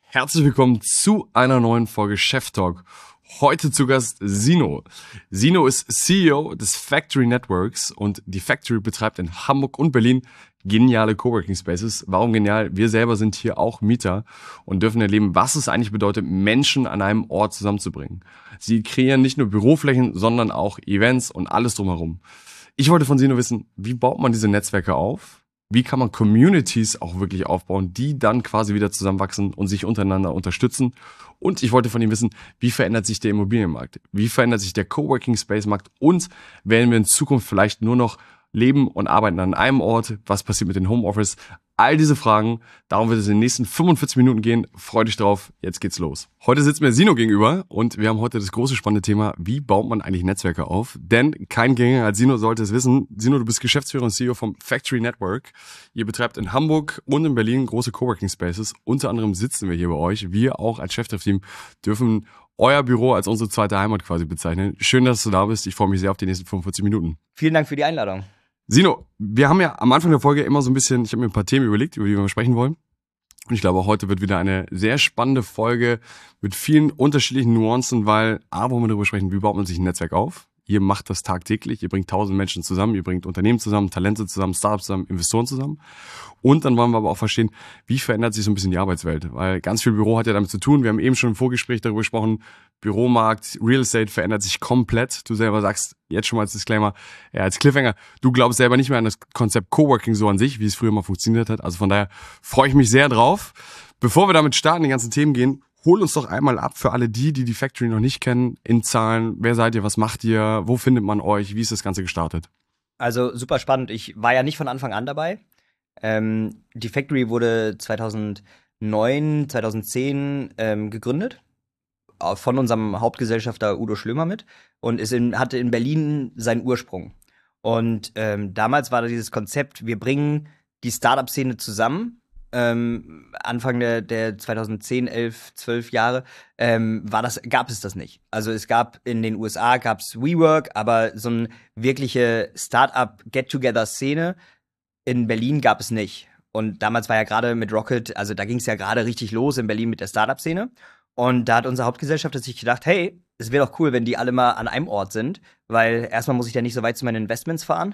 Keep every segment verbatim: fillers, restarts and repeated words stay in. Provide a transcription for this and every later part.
Herzlich willkommen zu einer neuen Folge Chef Talk. Heute zu Gast Sino. Sino ist C E O des Factory Networks und die Factory betreibt in Hamburg und Berlin geniale Coworking Spaces. Warum genial? Wir selber sind hier auch Mieter und dürfen erleben, was es eigentlich bedeutet, Menschen an einem Ort zusammenzubringen. Sie kreieren nicht nur Büroflächen, sondern auch Events und alles drumherum. Ich wollte von Sino wissen, wie baut man diese Netzwerke auf? Wie kann man Communities auch wirklich aufbauen, die dann quasi wieder zusammenwachsen und sich untereinander unterstützen? Und ich wollte von ihm wissen, wie verändert sich der Immobilienmarkt? Wie verändert sich der Coworking Space Markt? Und werden wir in Zukunft vielleicht nur noch leben und arbeiten an einem Ort? Was passiert mit dem Homeoffice? All diese Fragen, darum wird es in den nächsten fünfundvierzig Minuten gehen. Freu dich drauf, jetzt geht's los. Heute sitzt mir Sino gegenüber und wir haben heute das große spannende Thema, wie baut man eigentlich Netzwerke auf? Denn kein Geringer als Sino sollte es wissen. Sino, du bist Geschäftsführer und C E O vom Factory Network. Ihr betreibt in Hamburg und in Berlin große Coworking Spaces. Unter anderem sitzen wir hier bei euch. Wir auch als Cheftreffteam dürfen euer Büro als unsere zweite Heimat quasi bezeichnen. Schön, dass du da bist. Ich freue mich sehr auf die nächsten fünfundvierzig Minuten. Vielen Dank für die Einladung. Sino, wir haben ja am Anfang der Folge immer so ein bisschen, ich habe mir ein paar Themen überlegt, über die wir sprechen wollen. Und ich glaube, auch heute wird wieder eine sehr spannende Folge mit vielen unterschiedlichen Nuancen, weil A, wollen wir darüber sprechen, wie baut man sich ein Netzwerk auf? Ihr macht das tagtäglich, ihr bringt tausend Menschen zusammen, ihr bringt Unternehmen zusammen, Talente zusammen, Startups zusammen, Investoren zusammen. Und dann wollen wir aber auch verstehen, wie verändert sich so ein bisschen die Arbeitswelt? Weil ganz viel Büro hat ja damit zu tun. Wir haben eben schon im Vorgespräch darüber gesprochen, Büromarkt, Real Estate verändert sich komplett. Du selber sagst jetzt schon mal als Disclaimer, ja, als Cliffhanger, du glaubst selber nicht mehr an das Konzept Coworking so an sich, wie es früher mal funktioniert hat. Also von daher freue ich mich sehr drauf. Bevor wir damit starten, die ganzen Themen gehen, hol uns doch einmal ab für alle die, die die Factory noch nicht kennen, in Zahlen. Wer seid ihr? Was macht ihr? Wo findet man euch? Wie ist das Ganze gestartet? Also super spannend. Ich war ja nicht von Anfang an dabei. Ähm, die Factory wurde zweitausendneun, zweitausendzehn ähm, gegründet. Von unserem Hauptgesellschafter Udo Schlömer mit. Und ist in, hatte in Berlin seinen Ursprung. Und ähm, damals war da dieses Konzept, wir bringen die Startup-Szene zusammen. Ähm, Anfang der, der zweitausendzehn, elf, zwölf Jahre ähm, war das, gab es das nicht. Also es gab in den U S A gab's WeWork, aber so eine wirkliche Startup-Get-Together-Szene in Berlin gab es nicht. Und damals war ja gerade mit Rocket, also da ging es ja gerade richtig los in Berlin mit der Startup-Szene. Und da hat unser Hauptgesellschafter sich gedacht, hey, es wäre doch cool, wenn die alle mal an einem Ort sind, weil erstmal muss ich ja nicht so weit zu meinen Investments fahren.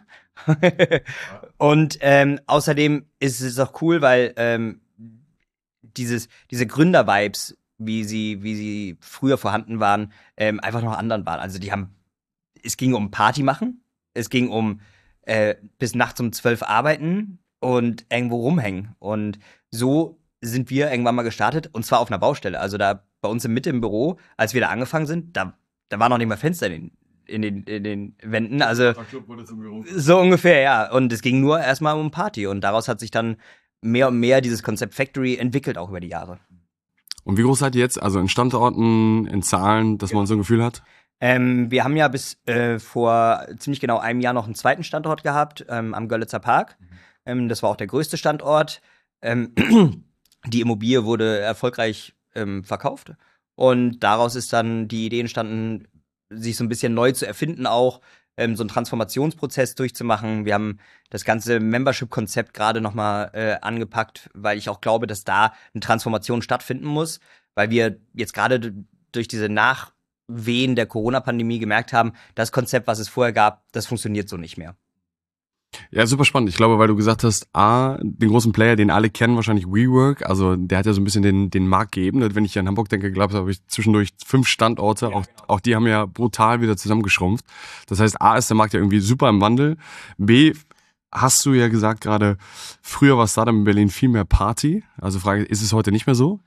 Und ähm, außerdem ist es auch cool, weil ähm, dieses, diese Gründer-Vibes, wie sie, wie sie früher vorhanden waren, ähm, einfach noch anderen waren. Also die haben, es ging um Party machen, es ging um äh, bis nachts um zwölf arbeiten und irgendwo rumhängen. Und so sind wir irgendwann mal gestartet, und zwar auf einer Baustelle. Also da bei uns in Mitte im Büro, als wir da angefangen sind, da, da war noch nicht mal Fenster in den, in den, in den Wänden. Also so ungefähr, ja. Und es ging nur erstmal um Party. Und daraus hat sich dann mehr und mehr dieses Konzept Factory entwickelt, auch über die Jahre. Und wie groß seid ihr jetzt? Also in Standorten, in Zahlen, dass man so ein Gefühl hat? Ähm, wir haben ja bis äh, vor ziemlich genau einem Jahr noch einen zweiten Standort gehabt, ähm, am Görlitzer Park. Ähm, das war auch der größte Standort. Ähm, die Immobilie wurde erfolgreich ähm, verkauft. Und daraus ist dann die Idee entstanden, sich so ein bisschen neu zu erfinden auch, ähm, so einen Transformationsprozess durchzumachen. Wir haben das ganze Membership-Konzept gerade nochmal äh, angepackt, weil ich auch glaube, dass da eine Transformation stattfinden muss, weil wir jetzt gerade d- durch diese Nachwehen der Corona-Pandemie gemerkt haben, das Konzept, was es vorher gab, das funktioniert so nicht mehr. Ja, super spannend. Ich glaube, weil du gesagt hast, A, den großen Player, den alle kennen, wahrscheinlich WeWork, also der hat ja so ein bisschen den den Markt geebnet. Wenn ich an Hamburg denke, glaube ich, habe ich zwischendurch fünf Standorte, auch auch die haben ja brutal wieder zusammengeschrumpft. Das heißt, A, ist der Markt ja irgendwie super im Wandel. B, hast du ja gesagt gerade, früher war Startup in Berlin viel mehr Party. Also Frage, ist es heute nicht mehr so?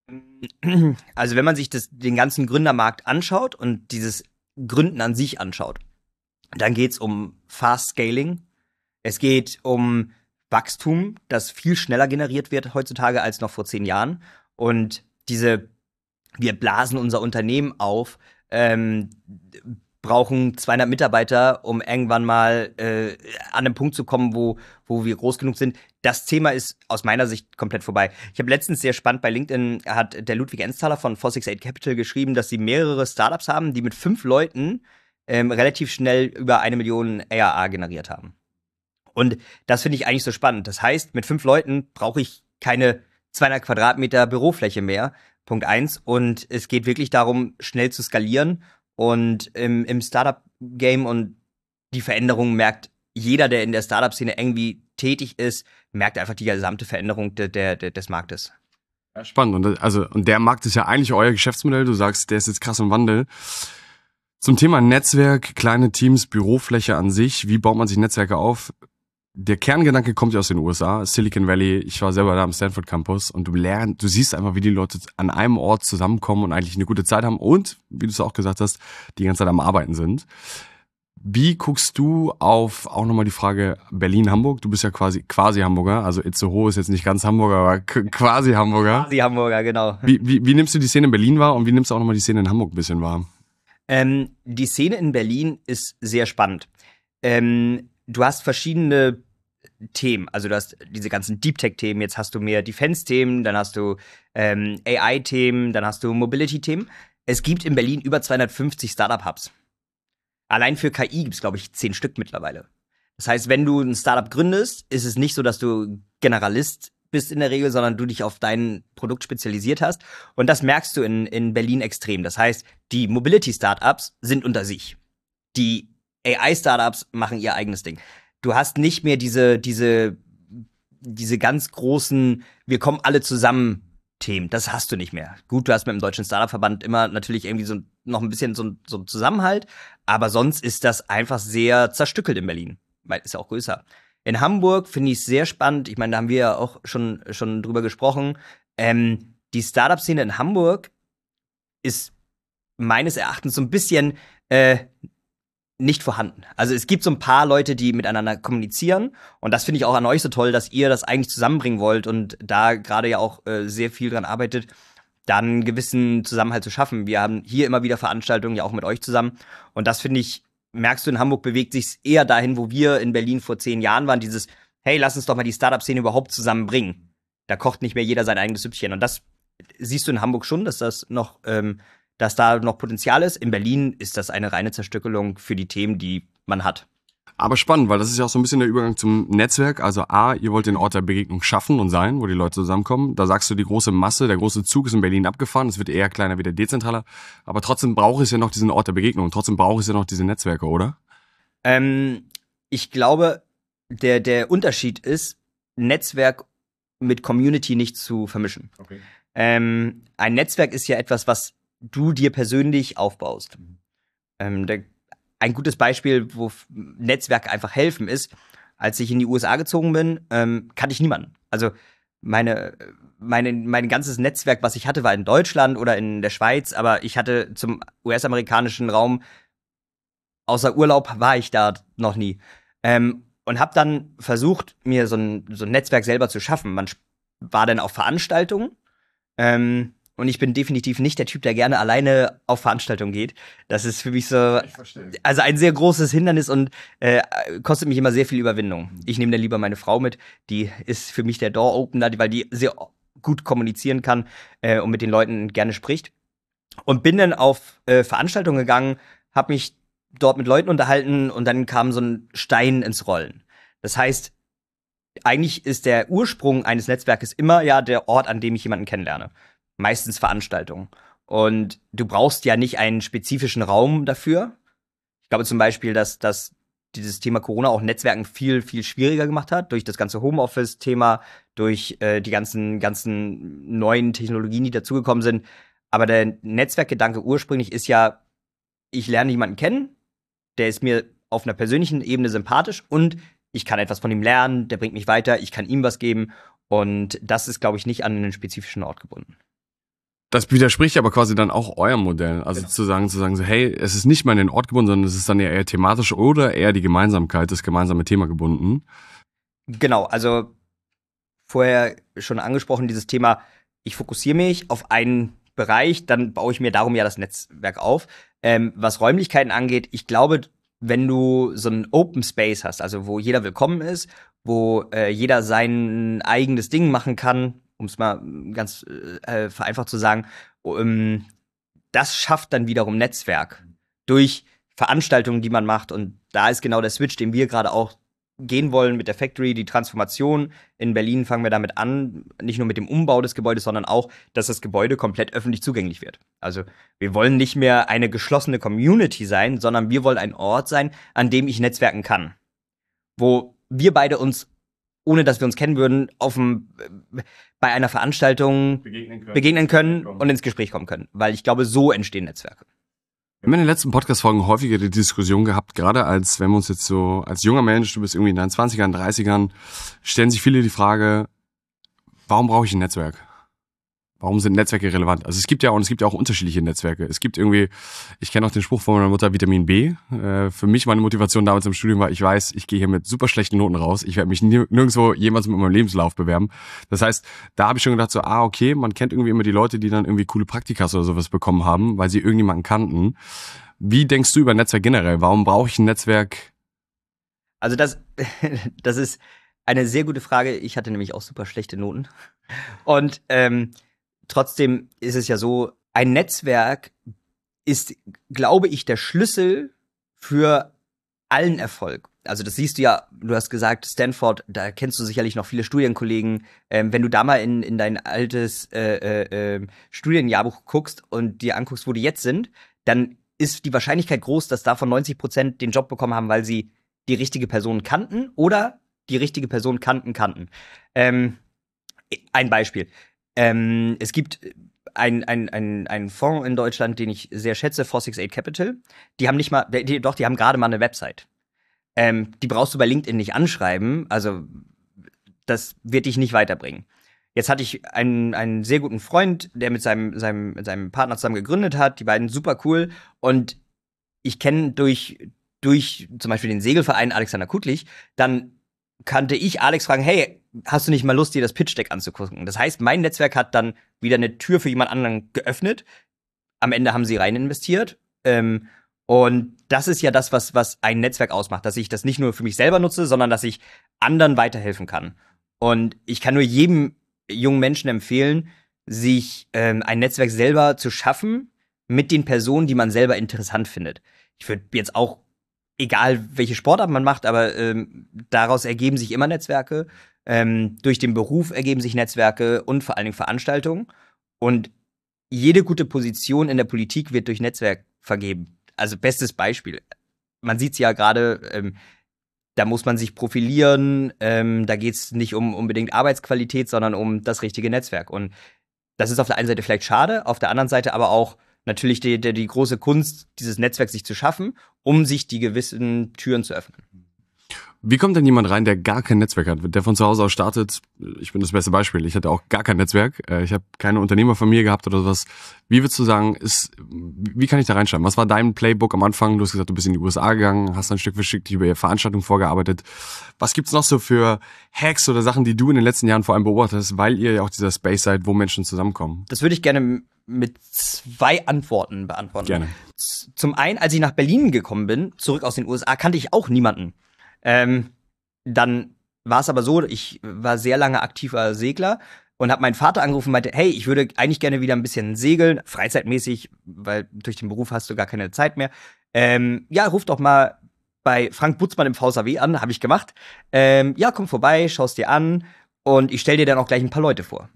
Also wenn man sich das, den ganzen Gründermarkt anschaut und dieses Gründen an sich anschaut, dann geht's um Fast Scaling. Es geht um Wachstum, das viel schneller generiert wird heutzutage als noch vor zehn Jahren. Und diese, wir blasen unser Unternehmen auf, ähm, brauchen zweihundert Mitarbeiter, um irgendwann mal äh, an den Punkt zu kommen, wo, wo wir groß genug sind. Das Thema ist aus meiner Sicht komplett vorbei. Ich habe letztens sehr spannend bei LinkedIn, hat der Ludwig Ensthaler von four six eight Capital geschrieben, dass sie mehrere Startups haben, die mit fünf Leuten ähm, relativ schnell über eine Million A R A generiert haben. Und das finde ich eigentlich so spannend. Das heißt, mit fünf Leuten brauche ich keine zweihundert Quadratmeter Bürofläche mehr, Punkt eins. Und es geht wirklich darum, schnell zu skalieren. Und im, im Startup-Game und die Veränderungen merkt jeder, der in der Startup-Szene irgendwie tätig ist, merkt einfach die gesamte Veränderung de, de, de, des Marktes. Ja, spannend. Und, das, also, und der Markt ist ja eigentlich euer Geschäftsmodell. Du sagst, der ist jetzt krass im Wandel. Zum Thema Netzwerk, kleine Teams, Bürofläche an sich. Wie baut man sich Netzwerke auf? Der Kerngedanke kommt ja aus den U S A, Silicon Valley. Ich war selber da am Stanford Campus und du lernst, du siehst einfach, wie die Leute an einem Ort zusammenkommen und eigentlich eine gute Zeit haben und, wie du es auch gesagt hast, die ganze Zeit am Arbeiten sind. Wie guckst du auf, auch nochmal die Frage Berlin-Hamburg? Du bist ja quasi quasi Hamburger, also Itzehoe ist jetzt nicht ganz Hamburger, aber quasi Hamburger. Quasi Hamburger, genau. Wie, wie, wie nimmst du die Szene in Berlin wahr und wie nimmst du auch nochmal die Szene in Hamburg ein bisschen wahr? Ähm, die Szene in Berlin ist sehr spannend. Ähm, du hast verschiedene Themen, also du hast diese ganzen Deep Tech-Themen, jetzt hast du mehr Defense-Themen, dann hast du ähm, A I-Themen, dann hast du Mobility-Themen. Es gibt in Berlin über zweihundertfünfzig Startup-Hubs. Allein für K I gibt es, glaube ich, zehn Stück mittlerweile. Das heißt, wenn du ein Startup gründest, ist es nicht so, dass du Generalist bist in der Regel, sondern du dich auf dein Produkt spezialisiert hast. Und das merkst du in, in Berlin extrem. Das heißt, die Mobility-Startups sind unter sich. Die A I-Startups machen ihr eigenes Ding. Du hast nicht mehr diese, diese, diese ganz großen, wir kommen alle zusammen Themen. Das hast du nicht mehr. Gut, du hast mit dem Deutschen Startup-Verband immer natürlich irgendwie so noch ein bisschen so, so ein Zusammenhalt, aber sonst ist das einfach sehr zerstückelt in Berlin, weil ist ja auch größer. In Hamburg finde ich es sehr spannend. Ich meine, da haben wir ja auch schon, schon drüber gesprochen. Ähm, die Startup-Szene in Hamburg ist meines Erachtens so ein bisschen äh, nicht vorhanden. Also es gibt so ein paar Leute, die miteinander kommunizieren und das finde ich auch an euch so toll, dass ihr das eigentlich zusammenbringen wollt und da gerade ja auch äh, sehr viel dran arbeitet, dann einen gewissen Zusammenhalt zu schaffen. Wir haben hier immer wieder Veranstaltungen, ja auch mit euch zusammen und das finde ich, merkst du, in Hamburg bewegt sich eher dahin, wo wir in Berlin vor zehn Jahren waren, dieses, hey, lass uns doch mal die Startup-Szene überhaupt zusammenbringen. Da kocht nicht mehr jeder sein eigenes Süppchen und das siehst du in Hamburg schon, dass das noch ähm, dass da noch Potenzial ist. In Berlin ist das eine reine Zerstückelung für die Themen, die man hat. Aber spannend, weil das ist ja auch so ein bisschen der Übergang zum Netzwerk. Also A, ihr wollt den Ort der Begegnung schaffen und sein, wo die Leute zusammenkommen. Da sagst du, die große Masse, der große Zug ist in Berlin abgefahren. Es wird eher kleiner, wieder dezentraler. Aber trotzdem braucht es ja noch diesen Ort der Begegnung. Trotzdem braucht es ja noch diese Netzwerke, oder? Ähm, ich glaube, der, der Unterschied ist, Netzwerk mit Community nicht zu vermischen. Okay. Ähm, ein Netzwerk ist ja etwas, was du dir persönlich aufbaust. Mhm. Ähm, der, ein gutes Beispiel, wo Netzwerke einfach helfen, ist, als ich in die U S A gezogen bin, ähm, kannte ich niemanden. Also meine, meine, mein ganzes Netzwerk, was ich hatte, war in Deutschland oder in der Schweiz, aber ich hatte zum U S-amerikanischen Raum, außer Urlaub war ich da noch nie. Ähm, und habe dann versucht, mir so ein, so ein Netzwerk selber zu schaffen. Man war dann auf Veranstaltungen, ähm, und ich bin definitiv nicht der Typ, der gerne alleine auf Veranstaltungen geht. Das ist für mich so, also ein sehr großes Hindernis und äh, kostet mich immer sehr viel Überwindung. Ich nehme dann lieber meine Frau mit, die ist für mich der Door-Opener, weil die sehr gut kommunizieren kann äh, und mit den Leuten gerne spricht. Und bin dann auf äh, Veranstaltungen gegangen, habe mich dort mit Leuten unterhalten und dann kam so ein Stein ins Rollen. Das heißt, eigentlich ist der Ursprung eines Netzwerkes immer ja der Ort, an dem ich jemanden kennenlerne. Meistens Veranstaltungen. Und du brauchst ja nicht einen spezifischen Raum dafür. Ich glaube zum Beispiel, dass, dass dieses Thema Corona auch Netzwerken viel, viel schwieriger gemacht hat, durch das ganze Homeoffice-Thema, durch äh, die ganzen, ganzen neuen Technologien, die dazugekommen sind. Aber der Netzwerkgedanke ursprünglich ist ja, ich lerne jemanden kennen, der ist mir auf einer persönlichen Ebene sympathisch und ich kann etwas von ihm lernen, der bringt mich weiter, ich kann ihm was geben. Und das ist, glaube ich, nicht an einen spezifischen Ort gebunden. Das widerspricht aber quasi dann auch eurem Modell. Also genau. zu sagen, zu sagen so, hey, es ist nicht mal an den Ort gebunden, sondern es ist dann eher thematisch oder eher die Gemeinsamkeit, das gemeinsame Thema gebunden. Genau, also vorher schon angesprochen, dieses Thema, ich fokussiere mich auf einen Bereich, dann baue ich mir darum ja das Netzwerk auf. Ähm, was Räumlichkeiten angeht, ich glaube, wenn du so einen Open Space hast, also wo jeder willkommen ist, wo äh, jeder sein eigenes Ding machen kann, um es mal ganz äh, vereinfacht zu sagen, um, das schafft dann wiederum Netzwerk durch Veranstaltungen, die man macht. Und da ist genau der Switch, den wir gerade auch gehen wollen mit der Factory, die Transformation. In Berlin fangen wir damit an, nicht nur mit dem Umbau des Gebäudes, sondern auch, dass das Gebäude komplett öffentlich zugänglich wird. Also wir wollen nicht mehr eine geschlossene Community sein, sondern wir wollen ein Ort sein, an dem ich netzwerken kann. Wo wir beide uns, ohne dass wir uns kennen würden, auf dem, bei einer Veranstaltung begegnen können, begegnen können und ins Gespräch kommen können. Weil ich glaube, so entstehen Netzwerke. Wir haben in den letzten Podcast-Folgen häufiger die Diskussion gehabt, gerade als, wenn wir uns jetzt so, als junger Mensch, du bist irgendwie in deinen zwanzigern, dreißigern, stellen sich viele die Frage, warum brauche ich ein Netzwerk? Warum sind Netzwerke relevant? Also es gibt ja auch, es gibt ja auch unterschiedliche Netzwerke. Es gibt irgendwie, ich kenne auch den Spruch von meiner Mutter, Vitamin B. Äh, für mich meine Motivation damals im Studium war, ich weiß, ich gehe hier mit super schlechten Noten raus. Ich werde mich nirgendwo jemals mit meinem Lebenslauf bewerben. Das heißt, da habe ich schon gedacht so, ah okay, man kennt irgendwie immer die Leute, die dann irgendwie coole Praktikas oder sowas bekommen haben, weil sie irgendjemanden kannten. Wie denkst du über Netzwerk generell? Warum brauche ich ein Netzwerk? Also das, das ist eine sehr gute Frage. Ich hatte nämlich auch super schlechte Noten. Und ähm, trotzdem ist es ja so, ein Netzwerk ist, glaube ich, der Schlüssel für allen Erfolg. Also das siehst du ja, du hast gesagt, Stanford, da kennst du sicherlich noch viele Studienkollegen. Ähm, wenn du da mal in, in dein altes äh, äh, Studienjahrbuch guckst und dir anguckst, wo die jetzt sind, dann ist die Wahrscheinlichkeit groß, dass davon neunzig Prozent den Job bekommen haben, weil sie die richtige Person kannten oder die richtige Person kannten, kannten. Ähm, ein Beispiel. Ähm, es gibt ein, ein, ein, ein Fonds in Deutschland, den ich sehr schätze, four six eight Capital. Die haben nicht mal, die, doch, die haben gerade mal eine Website. Ähm, die brauchst du bei LinkedIn nicht anschreiben, also das wird dich nicht weiterbringen. Jetzt hatte ich einen, einen sehr guten Freund, der mit seinem, seinem, mit seinem Partner zusammen gegründet hat, die beiden super cool. Und ich kenne durch, durch zum Beispiel den Segelverein Alexander Kutlich, dann kannte ich Alex fragen, hey, hast du nicht mal Lust, dir das Pitch-Deck anzugucken? Das heißt, mein Netzwerk hat dann wieder eine Tür für jemand anderen geöffnet. Am Ende haben sie rein investiert. Ähm, und das ist ja das, was, was ein Netzwerk ausmacht, dass ich das nicht nur für mich selber nutze, sondern dass ich anderen weiterhelfen kann. Und ich kann nur jedem jungen Menschen empfehlen, sich ähm, ein Netzwerk selber zu schaffen mit den Personen, die man selber interessant findet. Ich würde jetzt auch egal welche Sportart man macht, aber ähm, daraus ergeben sich immer Netzwerke. Ähm, durch den Beruf ergeben sich Netzwerke und vor allen Dingen Veranstaltungen. Und jede gute Position in der Politik wird durch Netzwerk vergeben. Also bestes Beispiel. Man sieht es ja gerade, ähm, da muss man sich profilieren. Ähm, da geht es nicht um unbedingt Arbeitsqualität, sondern um das richtige Netzwerk. Und das ist auf der einen Seite vielleicht schade, auf der anderen Seite aber auch natürlich die, die, die große Kunst, dieses Netzwerk sich zu schaffen, um sich die gewissen Türen zu öffnen. Wie kommt denn jemand rein, der gar kein Netzwerk hat, der von zu Hause aus startet? Ich bin das beste Beispiel. Ich hatte auch gar kein Netzwerk. Ich habe keine Unternehmerfamilie gehabt oder sowas. Wie würdest du sagen, ist, wie kann ich da reinschreiben? Was war dein Playbook am Anfang? Du hast gesagt, du bist in die U S A gegangen, hast dann Stück für Stück über Veranstaltungen vorgearbeitet. Was gibt's noch so für Hacks oder Sachen, die du in den letzten Jahren vor allem beobachtet hast, weil ihr ja auch dieser Space seid, wo Menschen zusammenkommen? Das würde ich gerne mit zwei Antworten beantworten. Gerne. Zum einen, als ich nach Berlin gekommen bin, zurück aus den U S A, kannte ich auch niemanden. Ähm, dann war es aber so, ich war sehr lange aktiver Segler und habe meinen Vater angerufen und meinte, hey, ich würde eigentlich gerne wieder ein bisschen segeln, freizeitmäßig, weil durch den Beruf hast du gar keine Zeit mehr. Ähm, ja, ruf doch mal bei Frank Butzmann im V S A W an, habe ich gemacht. Ähm, ja, komm vorbei, schau's dir an und ich stell dir dann auch gleich ein paar Leute vor.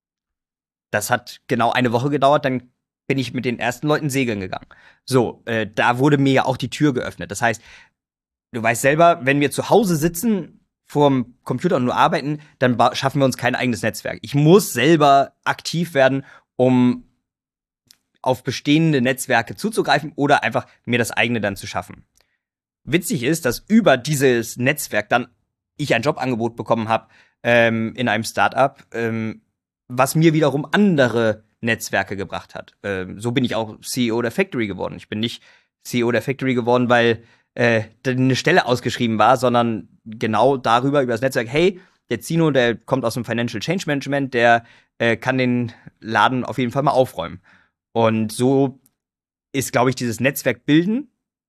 Das hat genau eine Woche gedauert, dann bin ich mit den ersten Leuten segeln gegangen. So, äh, da wurde mir ja auch die Tür geöffnet. Das heißt, du weißt selber, wenn wir zu Hause sitzen vorm Computer und nur arbeiten, dann schaffen wir uns kein eigenes Netzwerk. Ich muss selber aktiv werden, um auf bestehende Netzwerke zuzugreifen oder einfach mir das eigene dann zu schaffen. Witzig ist, dass über dieses Netzwerk dann ich ein Jobangebot bekommen habe ähm, in einem Startup, ähm, was mir wiederum andere Netzwerke gebracht hat. Ähm, so bin ich auch C E O der Factory geworden. Ich bin nicht C E O der Factory geworden, weil äh, eine Stelle ausgeschrieben war, sondern genau darüber, über das Netzwerk, hey, der Zino, der kommt aus dem Financial Change Management, der äh, kann den Laden auf jeden Fall mal aufräumen. Und so ist, glaube ich, dieses Netzwerk bilden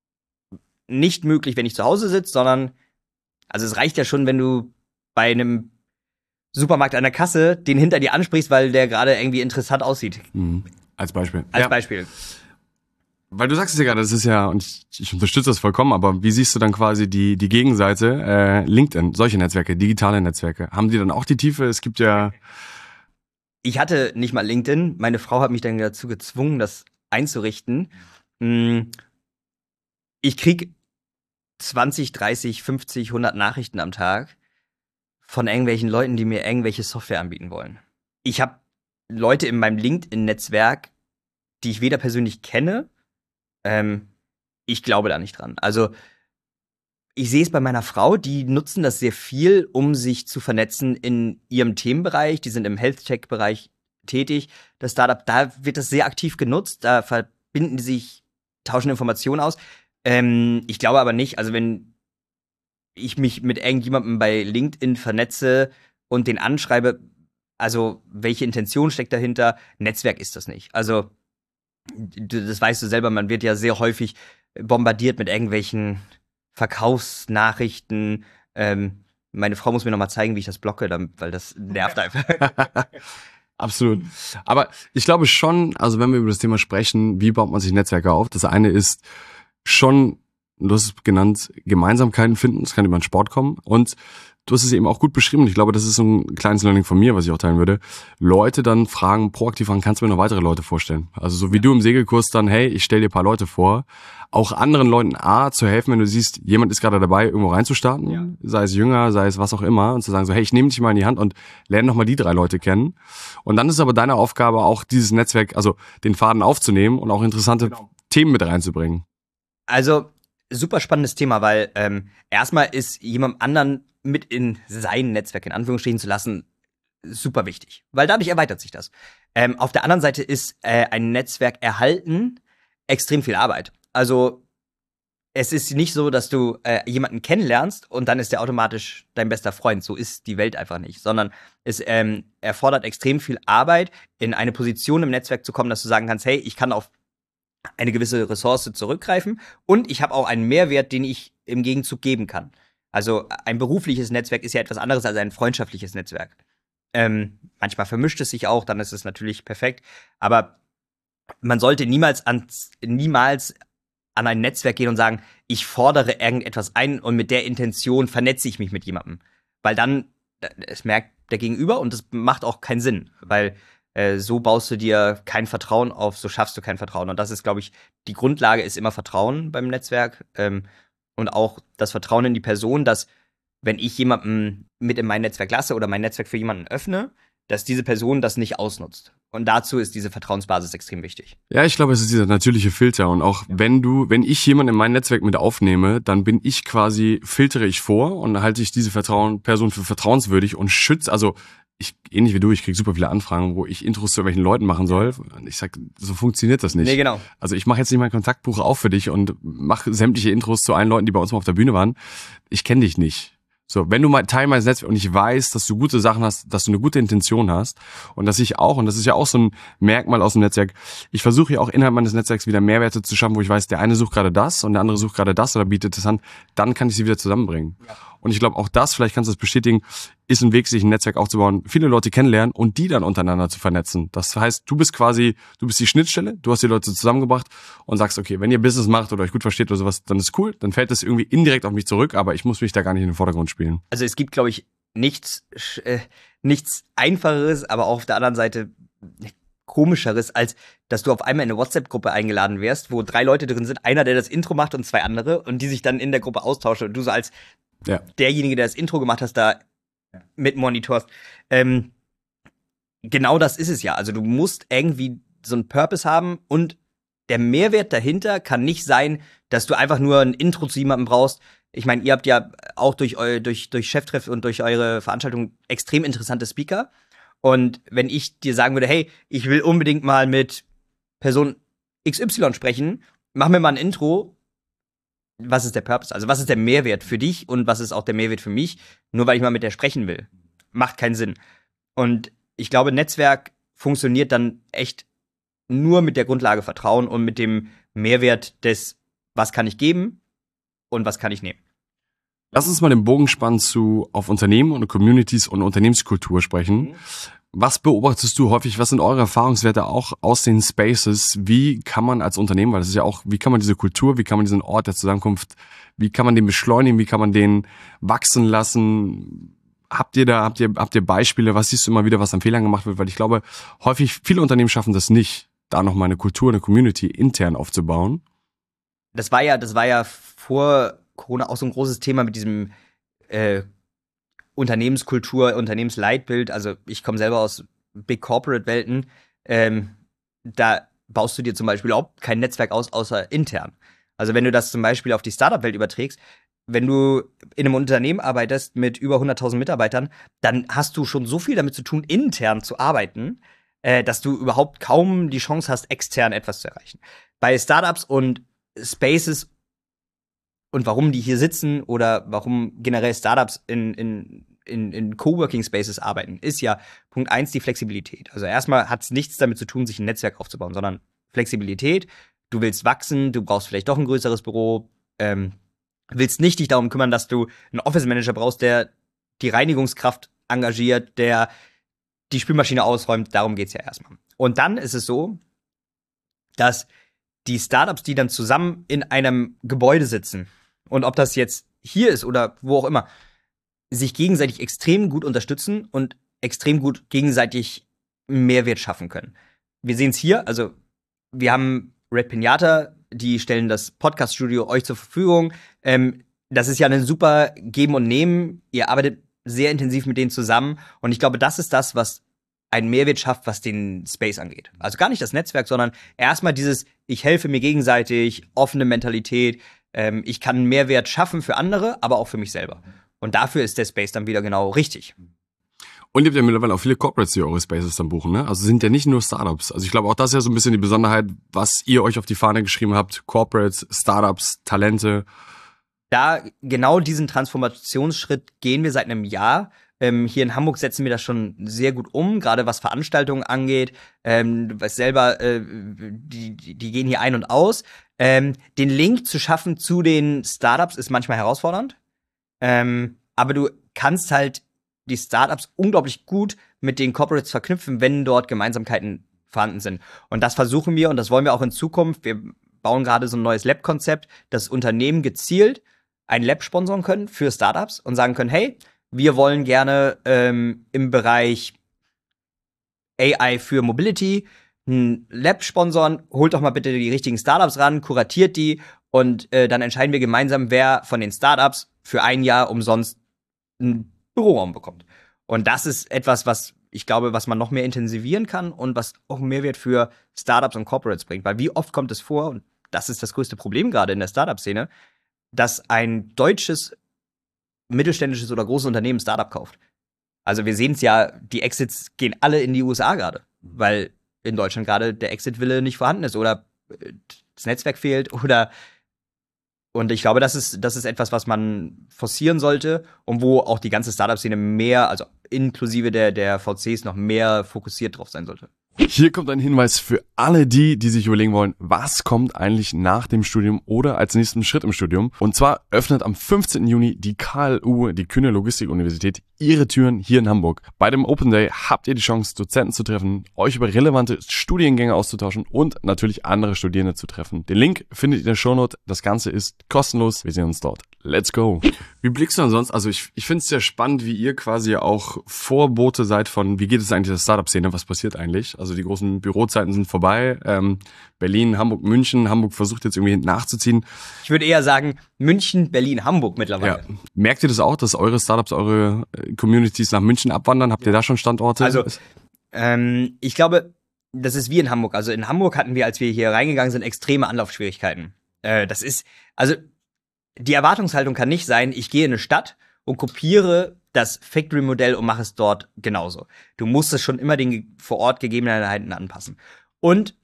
nicht möglich, wenn ich zu Hause sitze, sondern, also es reicht ja schon, wenn du bei einem Supermarkt an der Kasse den hinter dir ansprichst, weil der gerade irgendwie interessant aussieht. Mhm. Als Beispiel. Als ja. Beispiel. Weil du sagst es ja gerade, das ist ja, und ich, ich unterstütze das vollkommen, aber wie siehst du dann quasi die, die Gegenseite, äh, LinkedIn, solche Netzwerke, digitale Netzwerke, haben die dann auch die Tiefe? Es gibt ja... Ich hatte nicht mal LinkedIn, meine Frau hat mich dann dazu gezwungen, das einzurichten. Ich krieg zwanzig, dreißig, fünfzig, hundert Nachrichten am Tag von irgendwelchen Leuten, die mir irgendwelche Software anbieten wollen. Ich habe Leute in meinem LinkedIn-Netzwerk, die ich weder persönlich kenne, ähm, ich glaube da nicht dran. Also ich sehe es bei meiner Frau, die nutzen das sehr viel, um sich zu vernetzen in ihrem Themenbereich. Die sind im Health-Tech-Bereich tätig. Das Startup, da wird das sehr aktiv genutzt. Da verbinden die sich, tauschen Informationen aus. Ähm, ich glaube aber nicht, also wenn ich mich mit irgendjemandem bei LinkedIn vernetze und den anschreibe, also welche Intention steckt dahinter? Netzwerk ist das nicht. Also das weißt du selber, man wird ja sehr häufig bombardiert mit irgendwelchen Verkaufsnachrichten. Ähm, meine Frau muss mir noch mal zeigen, wie ich das blocke, dann, weil das nervt einfach. Absolut. Aber ich glaube schon, also wenn wir über das Thema sprechen, wie baut man sich Netzwerke auf? Das eine ist schon, du hast es genannt, Gemeinsamkeiten finden. Das kann über den Sport kommen. Und du hast es eben auch gut beschrieben. Ich glaube, das ist so ein kleines Learning von mir, was ich auch teilen würde. Leute dann fragen, proaktiv fragen, kannst du mir noch weitere Leute vorstellen? Also so wie ja. du im Segelkurs dann, hey, ich stell dir ein paar Leute vor. Auch anderen Leuten A, zu helfen, wenn du siehst, jemand ist gerade dabei, irgendwo reinzustarten. Ja. Sei es jünger, sei es was auch immer. Und zu sagen so, hey, ich nehme dich mal in die Hand und lerne noch mal die drei Leute kennen. Und dann ist aber deine Aufgabe auch, dieses Netzwerk, also den Faden aufzunehmen und auch interessante genau. Themen mit reinzubringen. Also, super spannendes Thema, weil ähm, erstmal ist jemand anderen mit in sein Netzwerk in Anführungsstrichen zu lassen, super wichtig, weil dadurch erweitert sich das. Ähm, auf der anderen Seite ist äh, ein Netzwerk erhalten extrem viel Arbeit. Also es ist nicht so, dass du äh, jemanden kennenlernst und dann ist der automatisch dein bester Freund. So ist die Welt einfach nicht, sondern es ähm, erfordert extrem viel Arbeit, in eine Position im Netzwerk zu kommen, dass du sagen kannst, hey, ich kann auf eine gewisse Ressource zurückgreifen und ich habe auch einen Mehrwert, den ich im Gegenzug geben kann. Also ein berufliches Netzwerk ist ja etwas anderes als ein freundschaftliches Netzwerk. Ähm, manchmal vermischt es sich auch, dann ist es natürlich perfekt. Aber man sollte niemals, ans, niemals an ein Netzwerk gehen und sagen, ich fordere irgendetwas ein und mit der Intention vernetze ich mich mit jemandem. Weil dann, es merkt der Gegenüber und das macht auch keinen Sinn. Weil äh, so baust du dir kein Vertrauen auf, so schaffst du kein Vertrauen. Und das ist, glaube ich, die Grundlage ist immer Vertrauen beim Netzwerk. Ähm, Und auch das Vertrauen in die Person, dass, wenn ich jemanden mit in mein Netzwerk lasse oder mein Netzwerk für jemanden öffne, dass diese Person das nicht ausnutzt. Und dazu ist diese Vertrauensbasis extrem wichtig. Ja, ich glaube, es ist dieser natürliche Filter. Und auch ja. wenn du, wenn ich jemanden in mein Netzwerk mit aufnehme, dann bin ich quasi, filtere ich vor und halte ich diese Vertrauen, Person für vertrauenswürdig und schütze, also ich, ähnlich wie du, ich kriege super viele Anfragen, wo ich Intros zu irgendwelchen Leuten machen soll. Und ich sag, so funktioniert das nicht. Nee, genau. Also ich mache jetzt nicht mein Kontaktbuch auf für dich und mache sämtliche Intros zu allen Leuten, die bei uns mal auf der Bühne waren. Ich kenne dich nicht. So, wenn du mal Teil meines Netzwerks und ich weiß, dass du gute Sachen hast, dass du eine gute Intention hast und dass ich auch, und das ist ja auch so ein Merkmal aus dem Netzwerk, ich versuche ja auch innerhalb meines Netzwerks wieder Mehrwerte zu schaffen, wo ich weiß, der eine sucht gerade das und der andere sucht gerade das oder bietet es an, dann kann ich sie wieder zusammenbringen. Ja. Und ich glaube, auch das, vielleicht kannst du das bestätigen, ist ein Weg, sich ein Netzwerk aufzubauen, viele Leute kennenlernen und die dann untereinander zu vernetzen. Das heißt, du bist quasi, du bist die Schnittstelle, du hast die Leute zusammengebracht und sagst, okay, wenn ihr Business macht oder euch gut versteht oder sowas, dann ist cool, dann fällt das irgendwie indirekt auf mich zurück, aber ich muss mich da gar nicht in den Vordergrund spielen. Also es gibt, glaube ich, nichts, äh, nichts Einfacheres, aber auch auf der anderen Seite Komischeres, als dass du auf einmal in eine WhatsApp-Gruppe eingeladen wirst, wo drei Leute drin sind, einer, der das Intro macht und zwei andere und die sich dann in der Gruppe austauschen und du so als ja. derjenige, der das Intro gemacht hast, da mit monitorst. Ähm, genau das ist es ja. Also du musst irgendwie so einen Purpose haben und der Mehrwert dahinter kann nicht sein, dass du einfach nur ein Intro zu jemandem brauchst. Ich meine, ihr habt ja auch durch, eu, durch, durch Cheftreff und durch eure Veranstaltung extrem interessante Speaker. Und wenn ich dir sagen würde, hey, ich will unbedingt mal mit Person X Y sprechen, mach mir mal ein Intro. Was ist der Purpose? Also was ist der Mehrwert für dich und was ist auch der Mehrwert für mich? Nur weil ich mal mit der sprechen will. Macht keinen Sinn. Und ich glaube, Netzwerk funktioniert dann echt nur mit der Grundlage Vertrauen und mit dem Mehrwert des, was kann ich geben und was kann ich nehmen. Lass uns mal den Bogen spannen zu auf Unternehmen und Communities und Unternehmenskultur sprechen. Mhm. Was beobachtest du häufig? Was sind eure Erfahrungswerte auch aus den Spaces? Wie kann man als Unternehmen, weil das ist ja auch, wie kann man diese Kultur, wie kann man diesen Ort der Zusammenkunft, wie kann man den beschleunigen, wie kann man den wachsen lassen? Habt ihr da, habt ihr, habt ihr Beispiele? Was siehst du immer wieder, was an Fehlern gemacht wird? Weil ich glaube, häufig viele Unternehmen schaffen das nicht, da nochmal eine Kultur, eine Community intern aufzubauen. Das war ja, das war ja vor Corona auch so ein großes Thema mit diesem äh, Unternehmenskultur, Unternehmensleitbild. Also ich komme selber aus Big Corporate Welten. Ähm, da baust du dir zum Beispiel überhaupt kein Netzwerk aus, außer intern. Also wenn du das zum Beispiel auf die Startup-Welt überträgst, wenn du in einem Unternehmen arbeitest mit über hunderttausend Mitarbeitern, dann hast du schon so viel damit zu tun, intern zu arbeiten, äh, dass du überhaupt kaum die Chance hast, extern etwas zu erreichen. Bei Startups und Spaces und warum die hier sitzen oder warum generell Startups in, in, in, in Coworking Spaces arbeiten, ist ja Punkt eins die Flexibilität. Also erstmal hat es nichts damit zu tun, sich ein Netzwerk aufzubauen, sondern Flexibilität. Du willst wachsen, du brauchst vielleicht doch ein größeres Büro, ähm, willst nicht dich darum kümmern, dass du einen Office Manager brauchst, der die Reinigungskraft engagiert, der die Spülmaschine ausräumt. Darum geht's ja erstmal. Und dann ist es so, dass die Startups, die dann zusammen in einem Gebäude sitzen, und ob das jetzt hier ist oder wo auch immer, sich gegenseitig extrem gut unterstützen und extrem gut gegenseitig Mehrwert schaffen können. Wir sehen es hier, also wir haben Red Pinata, die stellen das Podcast-Studio euch zur Verfügung. Ähm, das ist ja ein super Geben und Nehmen. Ihr arbeitet sehr intensiv mit denen zusammen und ich glaube, das ist das, was einen Mehrwert schafft, was den Space angeht. Also gar nicht das Netzwerk, sondern erstmal dieses, ich helfe mir gegenseitig, offene Mentalität, ähm, ich kann Mehrwert schaffen für andere, aber auch für mich selber. Und dafür ist der Space dann wieder genau richtig. Und ihr habt ja mittlerweile auch viele Corporates, die eure Spaces dann buchen, ne? Also sind ja nicht nur Startups. Also ich glaube auch das ist ja so ein bisschen die Besonderheit, was ihr euch auf die Fahne geschrieben habt. Corporates, Startups, Talente. Da genau diesen Transformationsschritt gehen wir seit einem Jahr. Ähm, hier in Hamburg setzen wir das schon sehr gut um, gerade was Veranstaltungen angeht. Ähm, du weißt selber, äh, die, die, die gehen hier ein und aus. Ähm, den Link zu schaffen zu den Startups ist manchmal herausfordernd. Ähm, aber du kannst halt die Startups unglaublich gut mit den Corporates verknüpfen, wenn dort Gemeinsamkeiten vorhanden sind. Und das versuchen wir und das wollen wir auch in Zukunft. Wir bauen gerade so ein neues Lab-Konzept, dass Unternehmen gezielt ein Lab sponsern können für Startups und sagen können, hey, wir wollen gerne ähm, im Bereich A I für Mobility ein Lab sponsern, holt doch mal bitte die richtigen Startups ran, kuratiert die und äh, dann entscheiden wir gemeinsam, wer von den Startups für ein Jahr umsonst einen Büroraum bekommt. Und das ist etwas, was ich glaube, was man noch mehr intensivieren kann und was auch einen Mehrwert für Startups und Corporates bringt. Weil wie oft kommt es vor, und das ist das größte Problem gerade in der Startup-Szene, dass ein deutsches, mittelständisches oder großes Unternehmen ein Startup kauft. Also wir sehen es ja, die Exits gehen alle in die U S A gerade, weil in Deutschland gerade der Exit-Wille nicht vorhanden ist oder das Netzwerk fehlt oder und ich glaube, das ist, das ist etwas, was man forcieren sollte und wo auch die ganze Startup-Szene mehr, also inklusive der, der V Cs noch mehr fokussiert drauf sein sollte. Hier kommt ein Hinweis für alle die, die sich überlegen wollen, was kommt eigentlich nach dem Studium oder als nächsten Schritt im Studium. Und zwar öffnet am fünfzehnten Juni die K L U, die Kühne Logistik-Universität, ihre Türen hier in Hamburg. Bei dem Open Day habt ihr die Chance, Dozenten zu treffen, euch über relevante Studiengänge auszutauschen und natürlich andere Studierende zu treffen. Den Link findet ihr in der Shownote. Das Ganze ist kostenlos. Wir sehen uns dort. Let's go. Wie blickst du ansonsten? Also ich, ich finde es sehr spannend, wie ihr quasi auch Vorbote seid von, wie geht es eigentlich der Startup-Szene, was passiert eigentlich? Also die großen Bürozeiten sind vorbei. Ähm, Berlin, Hamburg, München. Hamburg versucht jetzt irgendwie nachzuziehen. Ich würde eher sagen, München, Berlin, Hamburg mittlerweile. Ja. Merkt ihr das auch, dass eure Startups, eure Communities nach München abwandern? Habt ihr da schon Standorte? Also ähm, ich glaube, das ist wie in Hamburg. Also in Hamburg hatten wir, als wir hier reingegangen sind, extreme Anlaufschwierigkeiten. Äh, das ist, also die Erwartungshaltung kann nicht sein, ich gehe in eine Stadt und kopiere das Factory-Modell und mache es dort genauso. Du musst es schon immer den vor Ort Gegebenheiten anpassen. Und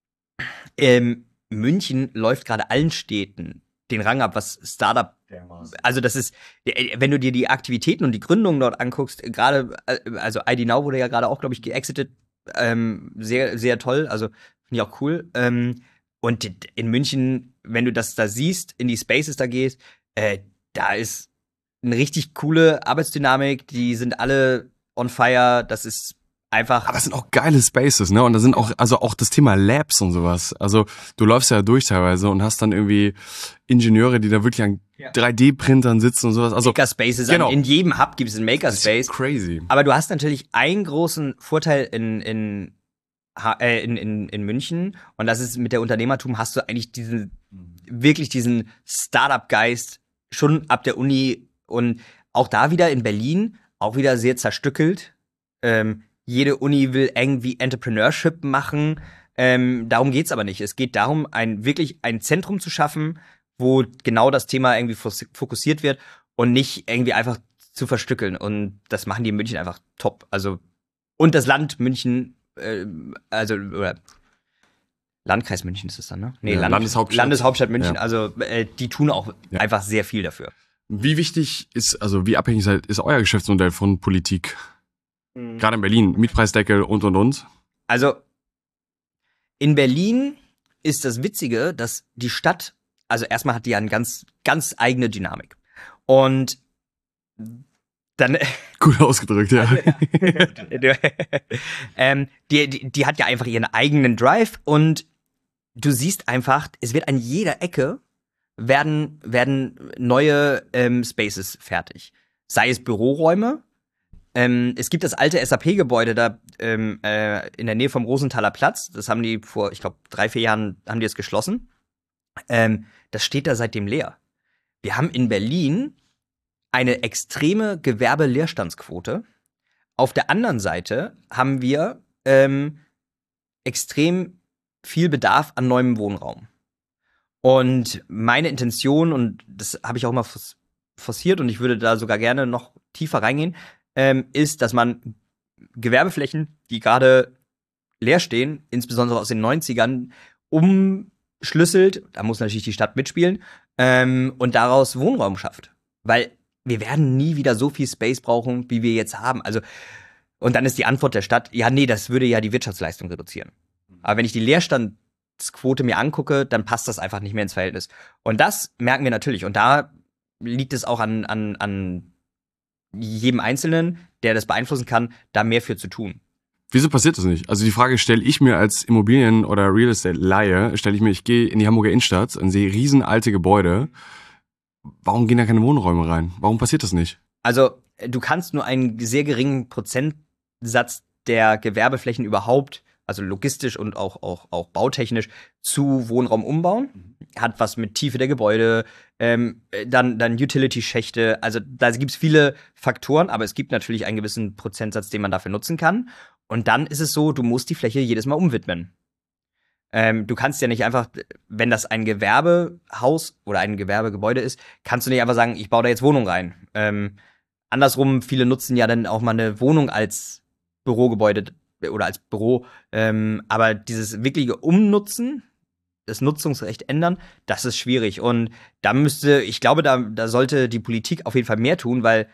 ähm, München läuft gerade allen Städten den Rang ab, was Startup, also das ist, wenn du dir die Aktivitäten und die Gründungen dort anguckst, gerade, also I D Now wurde ja gerade auch, glaube ich, geexitet, ähm, sehr, sehr toll, also finde ich auch cool. Ähm, und in München, wenn du das da siehst, in die Spaces da gehst, äh, da ist eine richtig coole Arbeitsdynamik, die sind alle on fire, das ist einfach. Aber es sind auch geile Spaces, ne? Und da sind auch, also auch das Thema Labs und sowas. Also du läufst ja durch teilweise und hast dann irgendwie Ingenieure, die da wirklich an ja. drei D-Printern sitzen und sowas. Also Makerspaces, genau. In jedem Hub gibt es einen Makerspace. Das ist crazy. Aber du hast natürlich einen großen Vorteil in, in, äh, in, in, in München, und das ist, mit der Unternehmertum hast du eigentlich diesen, wirklich diesen Startup-Geist schon ab der Uni, und auch da wieder in Berlin, auch wieder sehr zerstückelt. Ähm, Jede Uni will irgendwie Entrepreneurship machen. Ähm, darum geht's aber nicht. Es geht darum, ein wirklich ein Zentrum zu schaffen, wo genau das Thema irgendwie fokussiert wird und nicht irgendwie einfach zu verstückeln. Und das machen die in München einfach top. Also und das Land München, äh, also oder Landkreis München ist es dann, ne? Nee, ja, Land, Landeshauptstadt. Landeshauptstadt München. Ja. Also äh, die tun auch ja. einfach sehr viel dafür. Wie wichtig ist, also wie abhängig ist euer Geschäftsmodell von Politik? Gerade in Berlin, Mietpreisdeckel und, und, und. Also, in Berlin ist das Witzige, dass die Stadt, also erstmal hat die ja eine ganz, ganz eigene Dynamik. Und dann... Gut ausgedrückt, ja. ähm, die, die, die hat ja einfach ihren eigenen Drive, und du siehst einfach, es wird an jeder Ecke werden, werden neue ähm, Spaces fertig. Sei es Büroräume. Ähm, es gibt das alte S A P-Gebäude da ähm, äh, in der Nähe vom Rosenthaler Platz. Das haben die vor, ich glaube, drei, vier Jahren haben die es geschlossen. Ähm, das steht da seitdem leer. Wir haben in Berlin eine extreme Gewerbeleerstandsquote. Auf der anderen Seite haben wir ähm, extrem viel Bedarf an neuem Wohnraum. Und meine Intention, und das habe ich auch mal forciert, und ich würde da sogar gerne noch tiefer reingehen, Ähm, ist, dass man Gewerbeflächen, die gerade leer stehen, insbesondere aus den neunzigern, umschlüsselt, da muss natürlich die Stadt mitspielen, ähm, und daraus Wohnraum schafft. Weil wir werden nie wieder so viel Space brauchen, wie wir jetzt haben. Also, und dann ist die Antwort der Stadt, ja, nee, das würde ja die Wirtschaftsleistung reduzieren. Aber wenn ich die Leerstandsquote mir angucke, dann passt das einfach nicht mehr ins Verhältnis. Und das merken wir natürlich. Und da liegt es auch an, an, an jedem Einzelnen, der das beeinflussen kann, da mehr für zu tun. Wieso passiert das nicht? Also die Frage stelle ich mir als Immobilien- oder Real Estate-Laie, stelle ich mir, ich gehe in die Hamburger Innenstadt und sehe riesen alte Gebäude. Warum gehen da keine Wohnräume rein? Warum passiert das nicht? Also du kannst nur einen sehr geringen Prozentsatz der Gewerbeflächen überhaupt, also logistisch und auch, auch, auch bautechnisch, zu Wohnraum umbauen. Hat was mit Tiefe der Gebäude, ähm, dann, dann Utility-Schächte. Also da gibt es viele Faktoren, aber es gibt natürlich einen gewissen Prozentsatz, den man dafür nutzen kann. Und dann ist es so, du musst die Fläche jedes Mal umwidmen. Ähm, du kannst ja nicht einfach, wenn das ein Gewerbehaus oder ein Gewerbegebäude ist, kannst du nicht einfach sagen, ich baue da jetzt Wohnung rein. Ähm, andersrum, viele nutzen ja dann auch mal eine Wohnung als Bürogebäude oder als Büro. Ähm, aber dieses wirkliche Umnutzen, das Nutzungsrecht ändern, das ist schwierig. Und da müsste, ich glaube, da, da sollte die Politik auf jeden Fall mehr tun, weil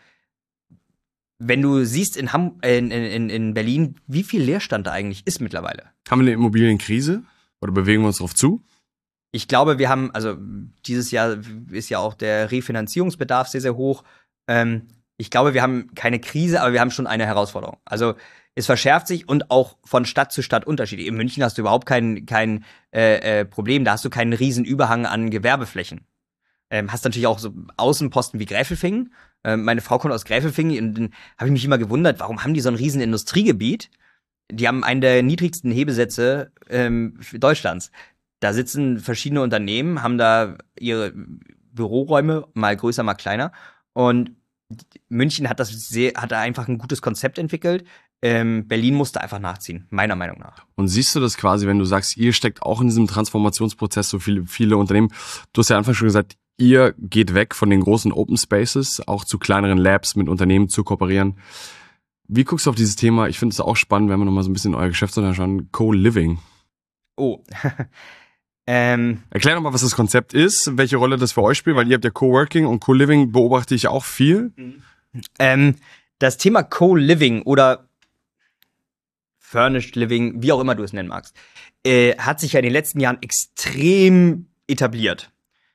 wenn du siehst in, Ham in, in, in Berlin, wie viel Leerstand da eigentlich ist mittlerweile. Haben wir eine Immobilienkrise? Oder bewegen wir uns darauf zu? Ich glaube, wir haben, also dieses Jahr ist ja auch der Refinanzierungsbedarf sehr, sehr hoch. Ähm, ich glaube, wir haben keine Krise, aber wir haben schon eine Herausforderung. Also es verschärft sich und auch von Stadt zu Stadt unterschiedlich. In München hast du überhaupt kein, kein äh, äh, Problem, da hast du keinen riesen Überhang an Gewerbeflächen. Ähm, hast natürlich auch so Außenposten wie Gräfelfingen. Ähm, meine Frau kommt aus Gräfelfingen und dann habe ich mich immer gewundert, warum haben die so ein riesen Industriegebiet? Die haben einen der niedrigsten Hebesätze ähm, Deutschlands. Da sitzen verschiedene Unternehmen, haben da ihre Büroräume, mal größer, mal kleiner. Und München hat das sehr, hat da einfach ein gutes Konzept entwickelt. Ähm, Berlin musste einfach nachziehen, meiner Meinung nach. Und siehst du das quasi, wenn du sagst, ihr steckt auch in diesem Transformationsprozess, so viele, viele Unternehmen. Du hast ja Anfang schon gesagt, ihr geht weg von den großen Open Spaces, auch zu kleineren Labs mit Unternehmen zu kooperieren. Wie guckst du auf dieses Thema? Ich finde es auch spannend, wenn wir nochmal so ein bisschen in euer Geschäftsmodell schauen. Co-Living. Oh. ähm. Erklär nochmal, was das Konzept ist, welche Rolle das für euch spielt, weil ihr habt ja Co-Working und Co-Living beobachte ich auch viel. Ähm, das Thema Co-Living oder Furnished Living, wie auch immer du es nennen magst, äh, hat sich ja in den letzten Jahren extrem etabliert.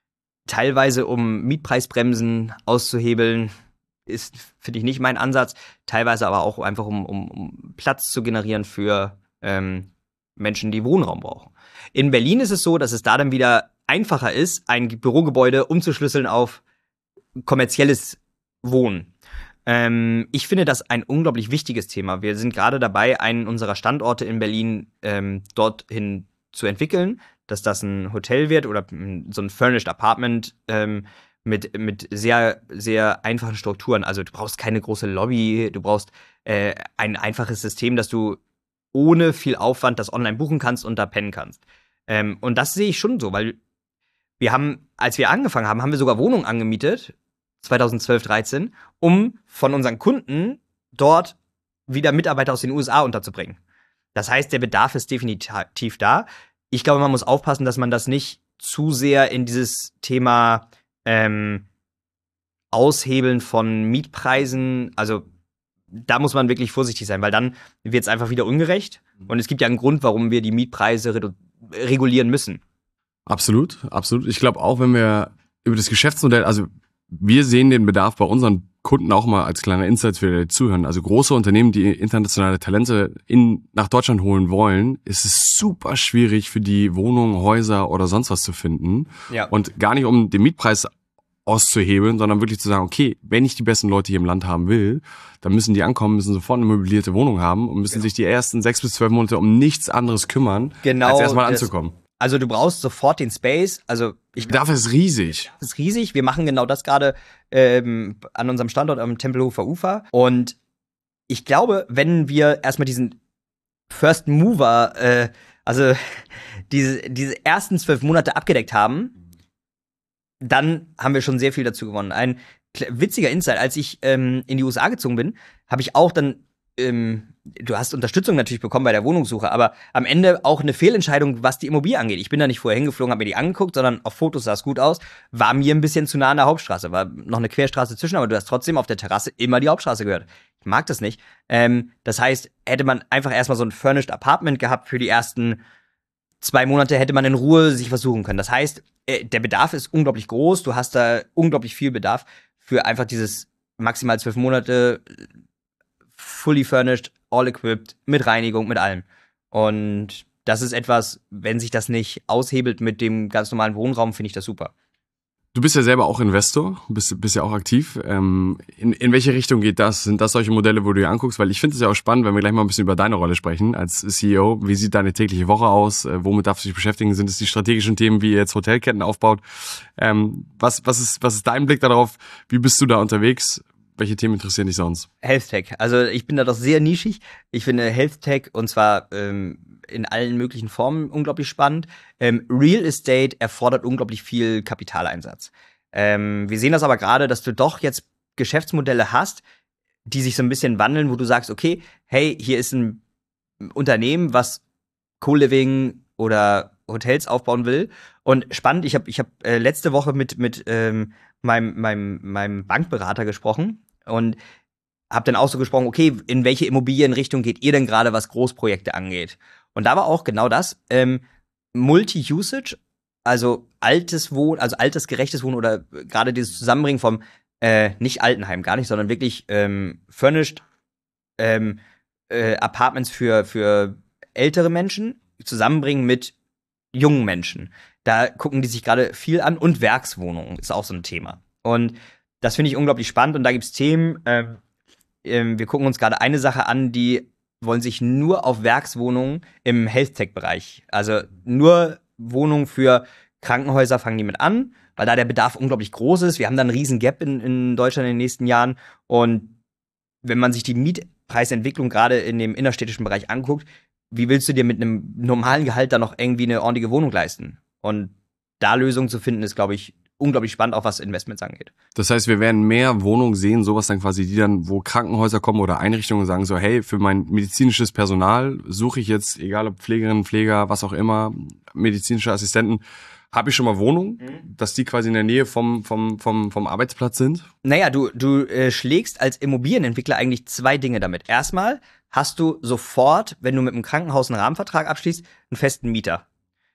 teilweise um Mietpreisbremsen auszuhebeln, ist, finde ich, nicht mein Ansatz. Teilweise aber auch einfach, um, um, um Platz zu generieren für ähm, Menschen, die Wohnraum brauchen. In Berlin ist es so, dass es da dann wieder einfacher ist, ein Bürogebäude umzuschlüsseln auf kommerzielles Wohnen. Ähm, ich finde das ein unglaublich wichtiges Thema. Wir sind gerade dabei, einen unserer Standorte in Berlin ähm, dorthin zu entwickeln, dass das ein Hotel wird oder so ein Furnished Apartment ähm, mit, mit sehr, sehr einfachen Strukturen. Also du brauchst keine große Lobby, du brauchst äh, ein einfaches System, dass du ohne viel Aufwand das online buchen kannst und da pennen kannst. Ähm, und das sehe ich schon so, weil wir haben, als wir angefangen haben, haben wir sogar Wohnungen angemietet, zweitausendzwölf, dreizehn, um von unseren Kunden dort wieder Mitarbeiter aus den U S A unterzubringen. Das heißt, der Bedarf ist definitiv da. Ich glaube, man muss aufpassen, dass man das nicht zu sehr in dieses Thema ähm, Aushebeln von Mietpreisen, also da muss man wirklich vorsichtig sein, weil dann wird es einfach wieder ungerecht. Und es gibt ja einen Grund, warum wir die Mietpreise redu- regulieren müssen. Absolut, absolut. Ich glaube auch, wenn wir über das Geschäftsmodell, also wir sehen den Bedarf bei unseren Kunden auch mal als kleiner Insight für die zuhören. Also große Unternehmen, die internationale Talente in, nach Deutschland holen wollen, ist es super schwierig für die Wohnungen, Häuser oder sonst was zu finden. Ja. Und gar nicht um den Mietpreis auszuhebeln, sondern wirklich zu sagen, okay, wenn ich die besten Leute hier im Land haben will, dann müssen die ankommen, müssen sofort eine möblierte Wohnung haben und müssen genau. sich die ersten sechs bis zwölf Monate um nichts anderes kümmern, genau als erstmal das, anzukommen. Also du brauchst sofort den Space. Also ich Der Bedarf ist riesig. Das ist riesig. Wir machen genau das gerade ähm, an unserem Standort am Tempelhofer Ufer. Und ich glaube, wenn wir erstmal diesen First Mover, äh, also diese, diese ersten zwölf Monate abgedeckt haben, dann haben wir schon sehr viel dazu gewonnen. Ein witziger Insight, als ich ähm, in die U S A gezogen bin, habe ich auch dann ähm, du hast Unterstützung natürlich bekommen bei der Wohnungssuche, aber am Ende auch eine Fehlentscheidung, was die Immobilie angeht. Ich bin da nicht vorher hingeflogen, habe mir die angeguckt, sondern auf Fotos sah es gut aus, war mir ein bisschen zu nah an der Hauptstraße, war noch eine Querstraße zwischen, aber du hast trotzdem auf der Terrasse immer die Hauptstraße gehört. Ich mag das nicht. Ähm, das heißt, hätte man einfach erstmal so ein Furnished Apartment gehabt für die ersten zwei Monate, hätte man in Ruhe sich versuchen können. Das heißt, äh, der Bedarf ist unglaublich groß, du hast da unglaublich viel Bedarf für einfach dieses maximal zwölf Monate fully furnished, all equipped, mit Reinigung, mit allem. Und das ist etwas, wenn sich das nicht aushebelt mit dem ganz normalen Wohnraum, finde ich das super. Du bist ja selber auch Investor, bist, bist ja auch aktiv. Ähm, in, in welche Richtung geht das? Sind das solche Modelle, wo du dir anguckst? Weil ich finde es ja auch spannend, wenn wir gleich mal ein bisschen über deine Rolle sprechen als C E O. Wie sieht deine tägliche Woche aus? Äh, womit darfst du dich beschäftigen? Sind es die strategischen Themen, wie ihr jetzt Hotelketten aufbaut? Ähm, was, was, ist, was ist dein Blick darauf? Wie bist du da unterwegs? Welche Themen interessieren dich sonst? Health Tech. Also ich bin da doch sehr nischig. Ich finde Health Tech und zwar ähm, in allen möglichen Formen unglaublich spannend. Ähm, Real Estate erfordert unglaublich viel Kapitaleinsatz. Ähm, wir sehen das aber gerade, dass du doch jetzt Geschäftsmodelle hast, die sich so ein bisschen wandeln, wo du sagst, okay, hey, hier ist ein Unternehmen, was Co-Living oder Hotels aufbauen will. Und spannend, ich habe ich hab, äh, letzte Woche mit, mit ähm, meinem, meinem, meinem Bankberater gesprochen und habe dann auch so gesprochen, okay, in welche Immobilienrichtung geht ihr denn gerade, was Großprojekte angeht? Und da war auch genau das, ähm, Multi-Usage, also altes Wohnen, also altersgerechtes Wohnen oder gerade dieses Zusammenbringen vom, äh, nicht Altenheim, gar nicht, sondern wirklich ähm, furnished ähm, äh, Apartments für, für ältere Menschen, zusammenbringen mit jungen Menschen. Da gucken die sich gerade viel an und Werkswohnungen ist auch so ein Thema. Und das finde ich unglaublich spannend und da gibt's Themen, ähm, ähm, wir gucken uns gerade eine Sache an, die wollen sich nur auf Werkswohnungen im Health-Tech-Bereich, also nur Wohnungen für Krankenhäuser fangen die mit an, weil da der Bedarf unglaublich groß ist. Wir haben da einen riesen Gap in, in Deutschland in den nächsten Jahren und wenn man sich die Mietpreisentwicklung gerade in dem innerstädtischen Bereich anguckt, wie willst du dir mit einem normalen Gehalt da noch irgendwie eine ordentliche Wohnung leisten? Und da Lösungen zu finden, ist, glaube ich, unglaublich spannend, auch was Investments angeht. Das heißt, wir werden mehr Wohnungen sehen, sowas dann quasi, die dann, wo Krankenhäuser kommen oder Einrichtungen sagen so, hey, für mein medizinisches Personal suche ich jetzt, egal ob Pflegerinnen, Pfleger, was auch immer, medizinische Assistenten, habe ich schon mal Wohnungen, mhm. dass die quasi in der Nähe vom, vom, vom, vom Arbeitsplatz sind? Naja, du, du äh, schlägst als Immobilienentwickler eigentlich zwei Dinge damit. Erstmal hast du sofort, wenn du mit einem Krankenhaus einen Rahmenvertrag abschließt, einen festen Mieter.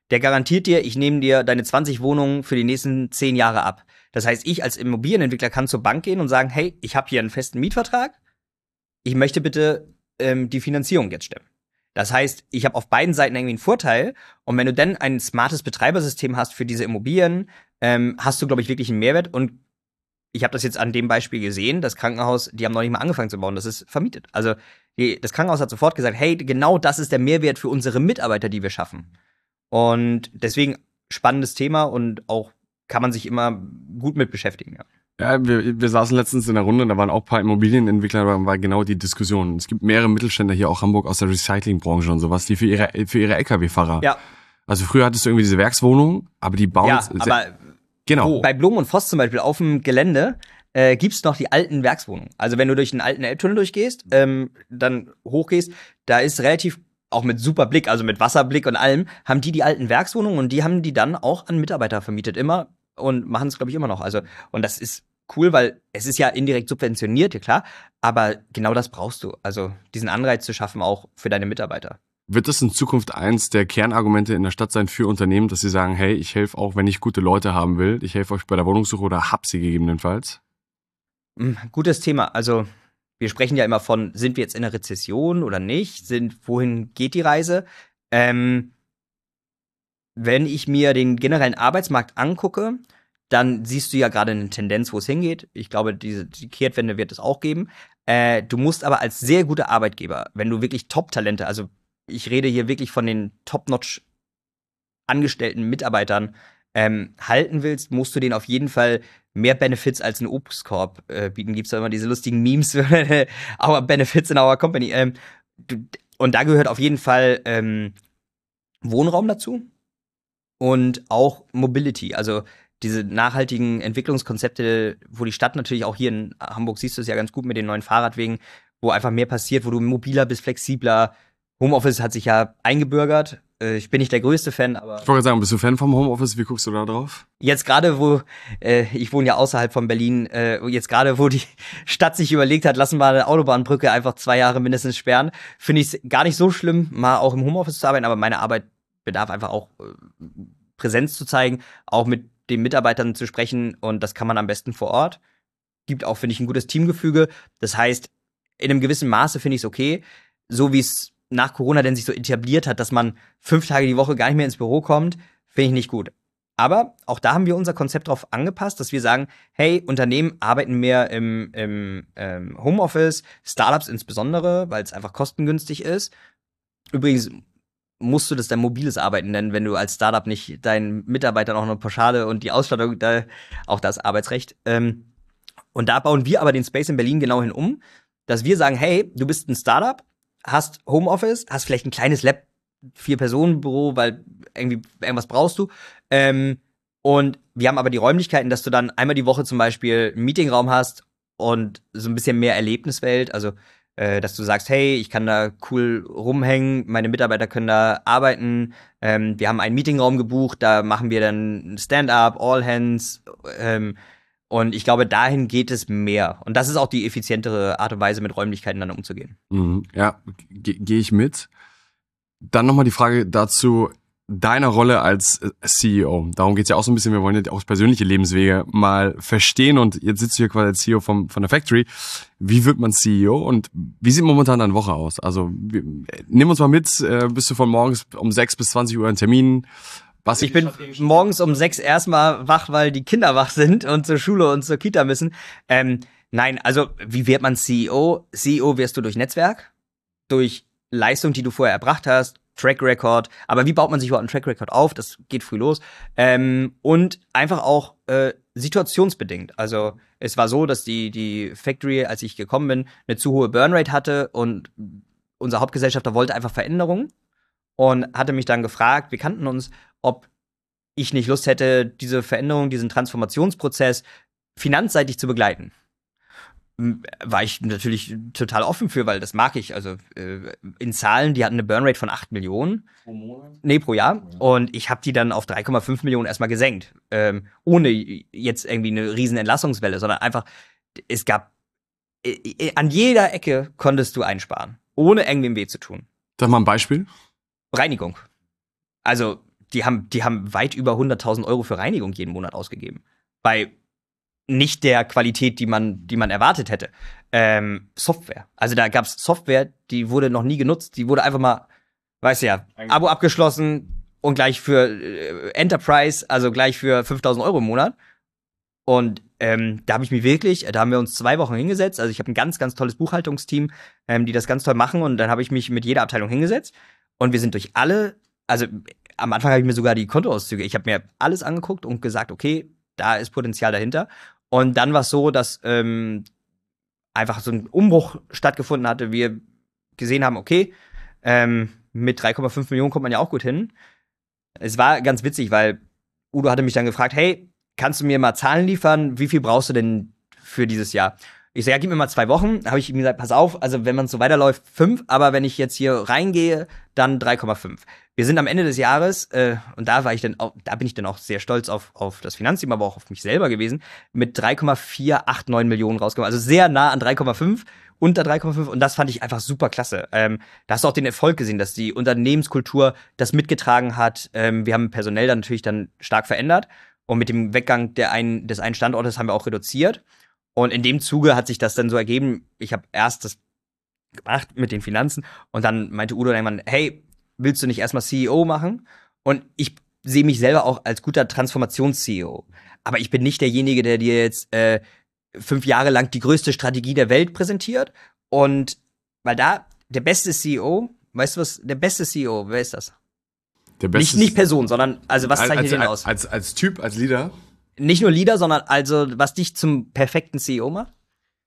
der garantiert dir, ich nehme dir deine zwanzig Wohnungen für die nächsten zehn Jahre ab. Das heißt, ich als Immobilienentwickler kann zur Bank gehen und sagen, hey, ich habe hier einen festen Mietvertrag, ich möchte bitte ähm, die Finanzierung jetzt stemmen. Das heißt, ich habe auf beiden Seiten irgendwie einen Vorteil. Und wenn du dann ein smartes Betreibersystem hast für diese Immobilien, ähm, hast du, glaube ich, wirklich einen Mehrwert. Und ich habe das jetzt an dem Beispiel gesehen, das Krankenhaus, die haben noch nicht mal angefangen zu bauen, das ist vermietet. Also die, das Krankenhaus hat sofort gesagt, hey, genau das ist der Mehrwert für unsere Mitarbeiter, die wir schaffen. Und deswegen spannendes Thema und auch kann man sich immer gut mit beschäftigen. Ja. Ja, wir, wir saßen letztens in der Runde, da waren auch ein paar Immobilienentwickler, da war genau die Diskussion. Es gibt mehrere Mittelständler hier auch Hamburg aus der Recyclingbranche und sowas, die für ihre für ihre L K W-Fahrer. Ja. Also früher hattest du irgendwie diese Werkswohnung, aber die bauen Ja, jetzt aber genau. Wo? Bei Blum und Voss zum Beispiel auf dem Gelände äh, gibt's noch die alten Werkswohnungen. Also wenn du durch den alten Elbtunnel durchgehst, ähm, dann hochgehst, da ist relativ auch mit super Blick, also mit Wasserblick und allem, haben die die alten Werkswohnungen und die haben die dann auch an Mitarbeiter vermietet immer und machen es, glaube ich, immer noch. Also und das ist cool, weil es ist ja indirekt subventioniert, ja klar, aber genau das brauchst du. Also diesen Anreiz zu schaffen auch für deine Mitarbeiter. Wird das in Zukunft eins der Kernargumente in der Stadt sein für Unternehmen, dass sie sagen, hey, ich helfe auch, wenn ich gute Leute haben will, ich helfe euch bei der Wohnungssuche oder hab sie gegebenenfalls? Gutes Thema. Also wir sprechen ja immer von, sind wir jetzt in einer Rezession oder nicht? Sind, wohin geht die Reise? Ähm, wenn ich mir den generellen Arbeitsmarkt angucke, dann siehst du ja gerade eine Tendenz, wo es hingeht. Ich glaube, diese die Kehrtwende wird es auch geben. Äh, du musst aber als sehr guter Arbeitgeber, wenn du wirklich Top-Talente, also ich rede hier wirklich von den Top-Notch angestellten Mitarbeitern, ähm, halten willst, musst du denen auf jeden Fall mehr Benefits als ein Obstkorb äh, bieten. Gibt's ja immer diese lustigen Memes, our Benefits in our company. Ähm, du, und da gehört auf jeden Fall ähm, Wohnraum dazu und auch Mobility, also diese nachhaltigen Entwicklungskonzepte, wo die Stadt natürlich auch hier in Hamburg, siehst du es ja ganz gut mit den neuen Fahrradwegen, wo einfach mehr passiert, wo du mobiler bist, flexibler. Homeoffice hat sich ja eingebürgert. Äh, ich bin nicht der größte Fan, aber Ich wollte sagen, bist du Fan vom Homeoffice? Wie guckst du da drauf? jetzt gerade, wo äh, ich wohne ja außerhalb von Berlin, äh, jetzt gerade, wo die Stadt sich überlegt hat, lassen wir eine Autobahnbrücke einfach zwei Jahre mindestens sperren, finde ich es gar nicht so schlimm, mal auch im Homeoffice zu arbeiten, aber meine Arbeit bedarf einfach auch äh, Präsenz zu zeigen, auch mit den Mitarbeitern zu sprechen und das kann man am besten vor Ort. Gibt auch, finde ich, ein gutes Teamgefüge. Das heißt, in einem gewissen Maße finde ich es okay, so wie es nach Corona denn sich so etabliert hat, dass man fünf Tage die Woche gar nicht mehr ins Büro kommt, finde ich nicht gut. Aber auch da haben wir unser Konzept drauf angepasst, dass wir sagen, hey, Unternehmen arbeiten mehr im, im ähm, Homeoffice, Startups insbesondere, weil es einfach kostengünstig ist. Übrigens musst du das dein mobiles Arbeiten nennen, wenn du als Startup nicht deinen Mitarbeitern auch eine Pauschale und die Ausstattung, da, auch das Arbeitsrecht. Ähm, und da bauen wir aber den Space in Berlin genau hin um, dass wir sagen, hey, du bist ein Startup, hast Homeoffice, hast vielleicht ein kleines Lab, Vier-Personen-Büro, weil irgendwie irgendwas brauchst du. Ähm, und wir haben aber die Räumlichkeiten, dass du dann einmal die Woche zum Beispiel einen Meetingraum hast und so ein bisschen mehr Erlebniswelt, also äh, dass du sagst, hey, ich kann da cool rumhängen, meine Mitarbeiter können da arbeiten, ähm, wir haben einen Meetingraum gebucht, da machen wir dann Stand-up, All Hands, ähm, und ich glaube, dahin geht es mehr. Und das ist auch die effizientere Art und Weise, mit Räumlichkeiten dann umzugehen. Mhm, ja, gehe geh ich mit. Dann nochmal die Frage dazu, deiner Rolle als C E O. Darum geht's ja auch so ein bisschen, wir wollen ja auch persönliche Lebenswege mal verstehen und jetzt sitzt du hier quasi als C E O vom, von der Factory. Wie wird man C E O und wie sieht momentan deine Woche aus? Also wir, nimm uns mal mit, äh, bist du von morgens um sechs bis zwanzig Uhr in Terminen? Was ich bin morgens um sechs erstmal wach, weil die Kinder wach sind und zur Schule und zur Kita müssen. Ähm, nein, also wie wird man C E O? C E O wirst du durch Netzwerk, durch Leistung, die du vorher erbracht hast, Track Record. Aber wie baut man sich überhaupt einen Track Record auf? Das geht früh los. Ähm, und einfach auch äh, situationsbedingt. Also es war so, dass die die Factory, als ich gekommen bin, eine zu hohe Burnrate hatte und unser Hauptgesellschafter wollte einfach Veränderungen und hatte mich dann gefragt, wir kannten uns, ob ich nicht Lust hätte, diese Veränderung, diesen Transformationsprozess finanzseitig zu begleiten. War ich natürlich total offen für, weil das mag ich. Also äh, in Zahlen, die hatten eine Burnrate von acht Millionen. Pro Monat? Nee, pro Jahr. Ja. Und ich habe die dann auf drei Komma fünf Millionen erstmal gesenkt. Ähm, ohne jetzt irgendwie eine riesen Entlassungswelle, sondern einfach, es gab, äh, an jeder Ecke konntest du einsparen. Ohne irgendwem weh zu tun. Sag mal ein Beispiel. Reinigung. Also die haben, die haben weit über hunderttausend Euro für Reinigung jeden Monat ausgegeben. Bei nicht der Qualität, die man, die man erwartet hätte. Ähm, Software. Also da gab's Software, die wurde noch nie genutzt. Die wurde einfach mal, weißt du ja, Abo abgeschlossen und gleich für äh, Enterprise, also gleich für fünftausend Euro im Monat. Und ähm, da habe ich mich wirklich, da haben wir uns zwei Wochen hingesetzt. Also ich habe ein ganz, ganz tolles Buchhaltungsteam, ähm, die das ganz toll machen. Und dann habe ich mich mit jeder Abteilung hingesetzt. Und wir sind durch alle, also am Anfang habe ich mir sogar die Kontoauszüge, ich habe mir alles angeguckt und gesagt, okay, da ist Potenzial dahinter. Und dann war es so, dass ähm, einfach so ein Umbruch stattgefunden hatte. Wir gesehen haben, okay, ähm, mit drei Komma fünf Millionen kommt man ja auch gut hin. Es war ganz witzig, weil Udo hatte mich dann gefragt, hey, kannst du mir mal Zahlen liefern? Wie viel brauchst du denn für dieses Jahr? Ich sage, ja, gib mir mal zwei Wochen. Habe ich ihm gesagt, pass auf, also wenn man so weiterläuft, fünf, aber wenn ich jetzt hier reingehe, dann drei Komma fünf. Wir sind am Ende des Jahres, äh, und da war ich dann auch, da bin ich dann auch sehr stolz auf, auf das Finanzteam, aber auch auf mich selber gewesen, mit drei Komma vier acht neun Millionen rausgekommen. Also sehr nah an drei Komma fünf, unter drei Komma fünf, und das fand ich einfach super klasse. Ähm, da hast du auch den Erfolg gesehen, dass die Unternehmenskultur das mitgetragen hat. Ähm, wir haben personell dann natürlich dann stark verändert. Und mit dem Weggang der einen, des einen Standortes haben wir auch reduziert. Und in dem Zuge hat sich das dann so ergeben, ich habe erst das gemacht mit den Finanzen und dann meinte Udo dann irgendwann, hey, willst du nicht erstmal C E O machen? Und ich sehe mich selber auch als guter Transformations-C E O. Aber ich bin nicht derjenige, der dir jetzt äh, fünf Jahre lang die größte Strategie der Welt präsentiert. Und weil da der beste C E O, weißt du was, der beste C E O, wer ist das? Der beste nicht, nicht Person, sondern, also was zeichnet als, den als, aus? Als, als Typ, als Leader? Nicht nur Leader, sondern also, was dich zum perfekten C E O macht?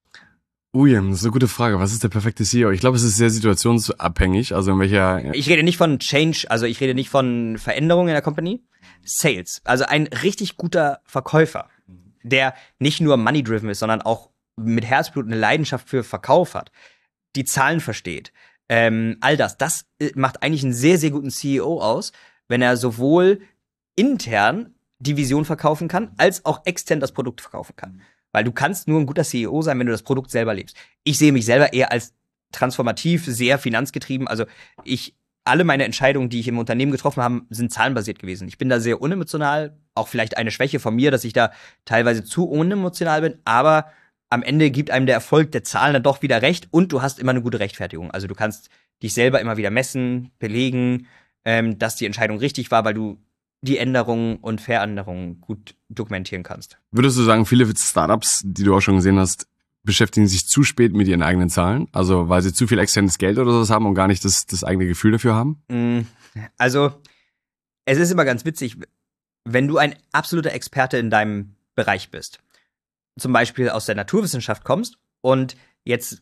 Ui, das ist eine gute Frage. Was ist der perfekte C E O? Ich glaube, es ist sehr situationsabhängig. Also in welcher. Ich rede nicht von Change, also ich rede nicht von Veränderungen in der Company. Sales. Also ein richtig guter Verkäufer, der nicht nur money-driven ist, sondern auch mit Herzblut eine Leidenschaft für Verkauf hat, die Zahlen versteht. Ähm, all das, das macht eigentlich einen sehr, sehr guten C E O aus, wenn er sowohl intern die Vision verkaufen kann, als auch extern das Produkt verkaufen kann. Weil du kannst nur ein guter C E O sein, wenn du das Produkt selber lebst. Ich sehe mich selber eher als transformativ, sehr finanzgetrieben. Also ich, alle meine Entscheidungen, die ich im Unternehmen getroffen habe, sind zahlenbasiert gewesen. Ich bin da sehr unemotional, auch vielleicht eine Schwäche von mir, dass ich da teilweise zu unemotional bin, aber am Ende gibt einem der Erfolg der Zahlen dann doch wieder recht und du hast immer eine gute Rechtfertigung. Also du kannst dich selber immer wieder messen, belegen, ähm, dass die Entscheidung richtig war, weil du die Änderungen und Veränderungen gut dokumentieren kannst. Würdest du sagen, viele Startups, die du auch schon gesehen hast, beschäftigen sich zu spät mit ihren eigenen Zahlen? Also weil sie zu viel externes Geld oder sowas haben und gar nicht das, das eigene Gefühl dafür haben? Also es ist immer ganz witzig, wenn du ein absoluter Experte in deinem Bereich bist, zum Beispiel aus der Naturwissenschaft kommst und jetzt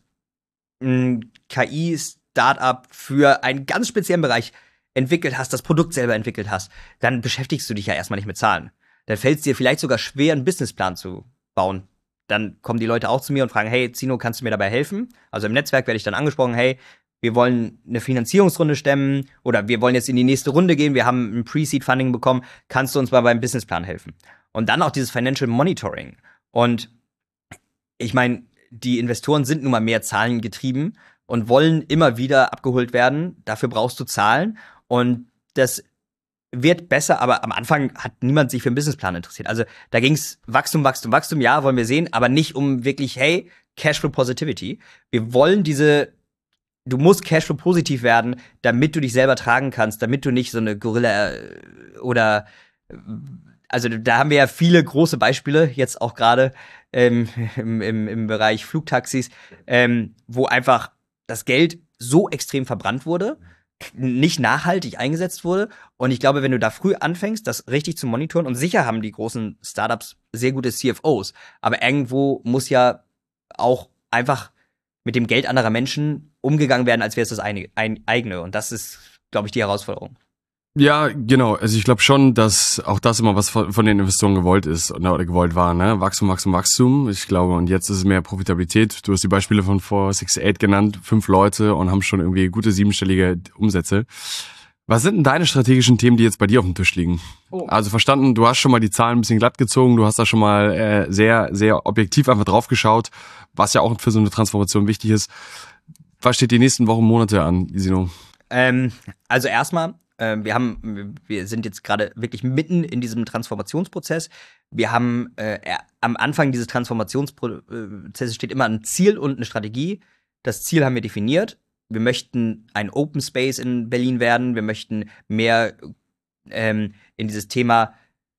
ein K I-Startup für einen ganz speziellen Bereich entwickelt hast, das Produkt selber entwickelt hast, dann beschäftigst du dich ja erstmal nicht mit Zahlen. Dann fällt es dir vielleicht sogar schwer, einen Businessplan zu bauen. Dann kommen die Leute auch zu mir und fragen, hey, Zino, kannst du mir dabei helfen? Also im Netzwerk werde ich dann angesprochen, hey, wir wollen eine Finanzierungsrunde stemmen oder wir wollen jetzt in die nächste Runde gehen, wir haben ein Pre-Seed-Funding bekommen, kannst du uns mal beim Businessplan helfen? Und dann auch dieses Financial Monitoring. Und ich meine, die Investoren sind nun mal mehr zahlengetrieben und wollen immer wieder abgeholt werden. Dafür brauchst du Zahlen. Und das wird besser, aber am Anfang hat niemand sich für einen Businessplan interessiert. Also da ging's Wachstum, Wachstum, Wachstum, ja, wollen wir sehen, aber nicht um wirklich, hey, Cashflow Positivity. Wir wollen diese, du musst Cashflow positiv werden, damit du dich selber tragen kannst, damit du nicht so eine Gorilla oder, also da haben wir ja viele große Beispiele, jetzt auch gerade ähm, im, im, im Bereich Flugtaxis, ähm, wo einfach das Geld so extrem verbrannt wurde, nicht nachhaltig eingesetzt wurde. Und ich glaube, wenn du da früh anfängst, das richtig zu monitoren, und sicher haben die großen Startups sehr gute C F Os, aber irgendwo muss ja auch einfach mit dem Geld anderer Menschen umgegangen werden, als wäre es das eine, ein, eigene. Und das ist, glaube ich, die Herausforderung. Ja, genau. Also ich glaube schon, dass auch das immer was von, von den Investoren gewollt ist oder gewollt war, ne? Wachstum, Wachstum, Wachstum. Ich glaube, und jetzt ist es mehr Profitabilität. Du hast die Beispiele von four six eight genannt, fünf Leute und haben schon irgendwie gute siebenstellige Umsätze. Was sind denn deine strategischen Themen, die jetzt bei dir auf dem Tisch liegen? Oh. Also verstanden, du hast schon mal die Zahlen ein bisschen glatt gezogen, du hast da schon mal äh, sehr, sehr objektiv einfach drauf geschaut, was ja auch für so eine Transformation wichtig ist. Was steht die nächsten Wochen, Monate an, Isino? Ähm, also erstmal, Ähm, wir haben, wir sind jetzt gerade wirklich mitten in diesem Transformationsprozess. Wir haben äh, am Anfang dieses Transformationsprozesses steht immer ein Ziel und eine Strategie. Das Ziel haben wir definiert. Wir möchten ein Open Space in Berlin werden. Wir möchten mehr ähm, in dieses Thema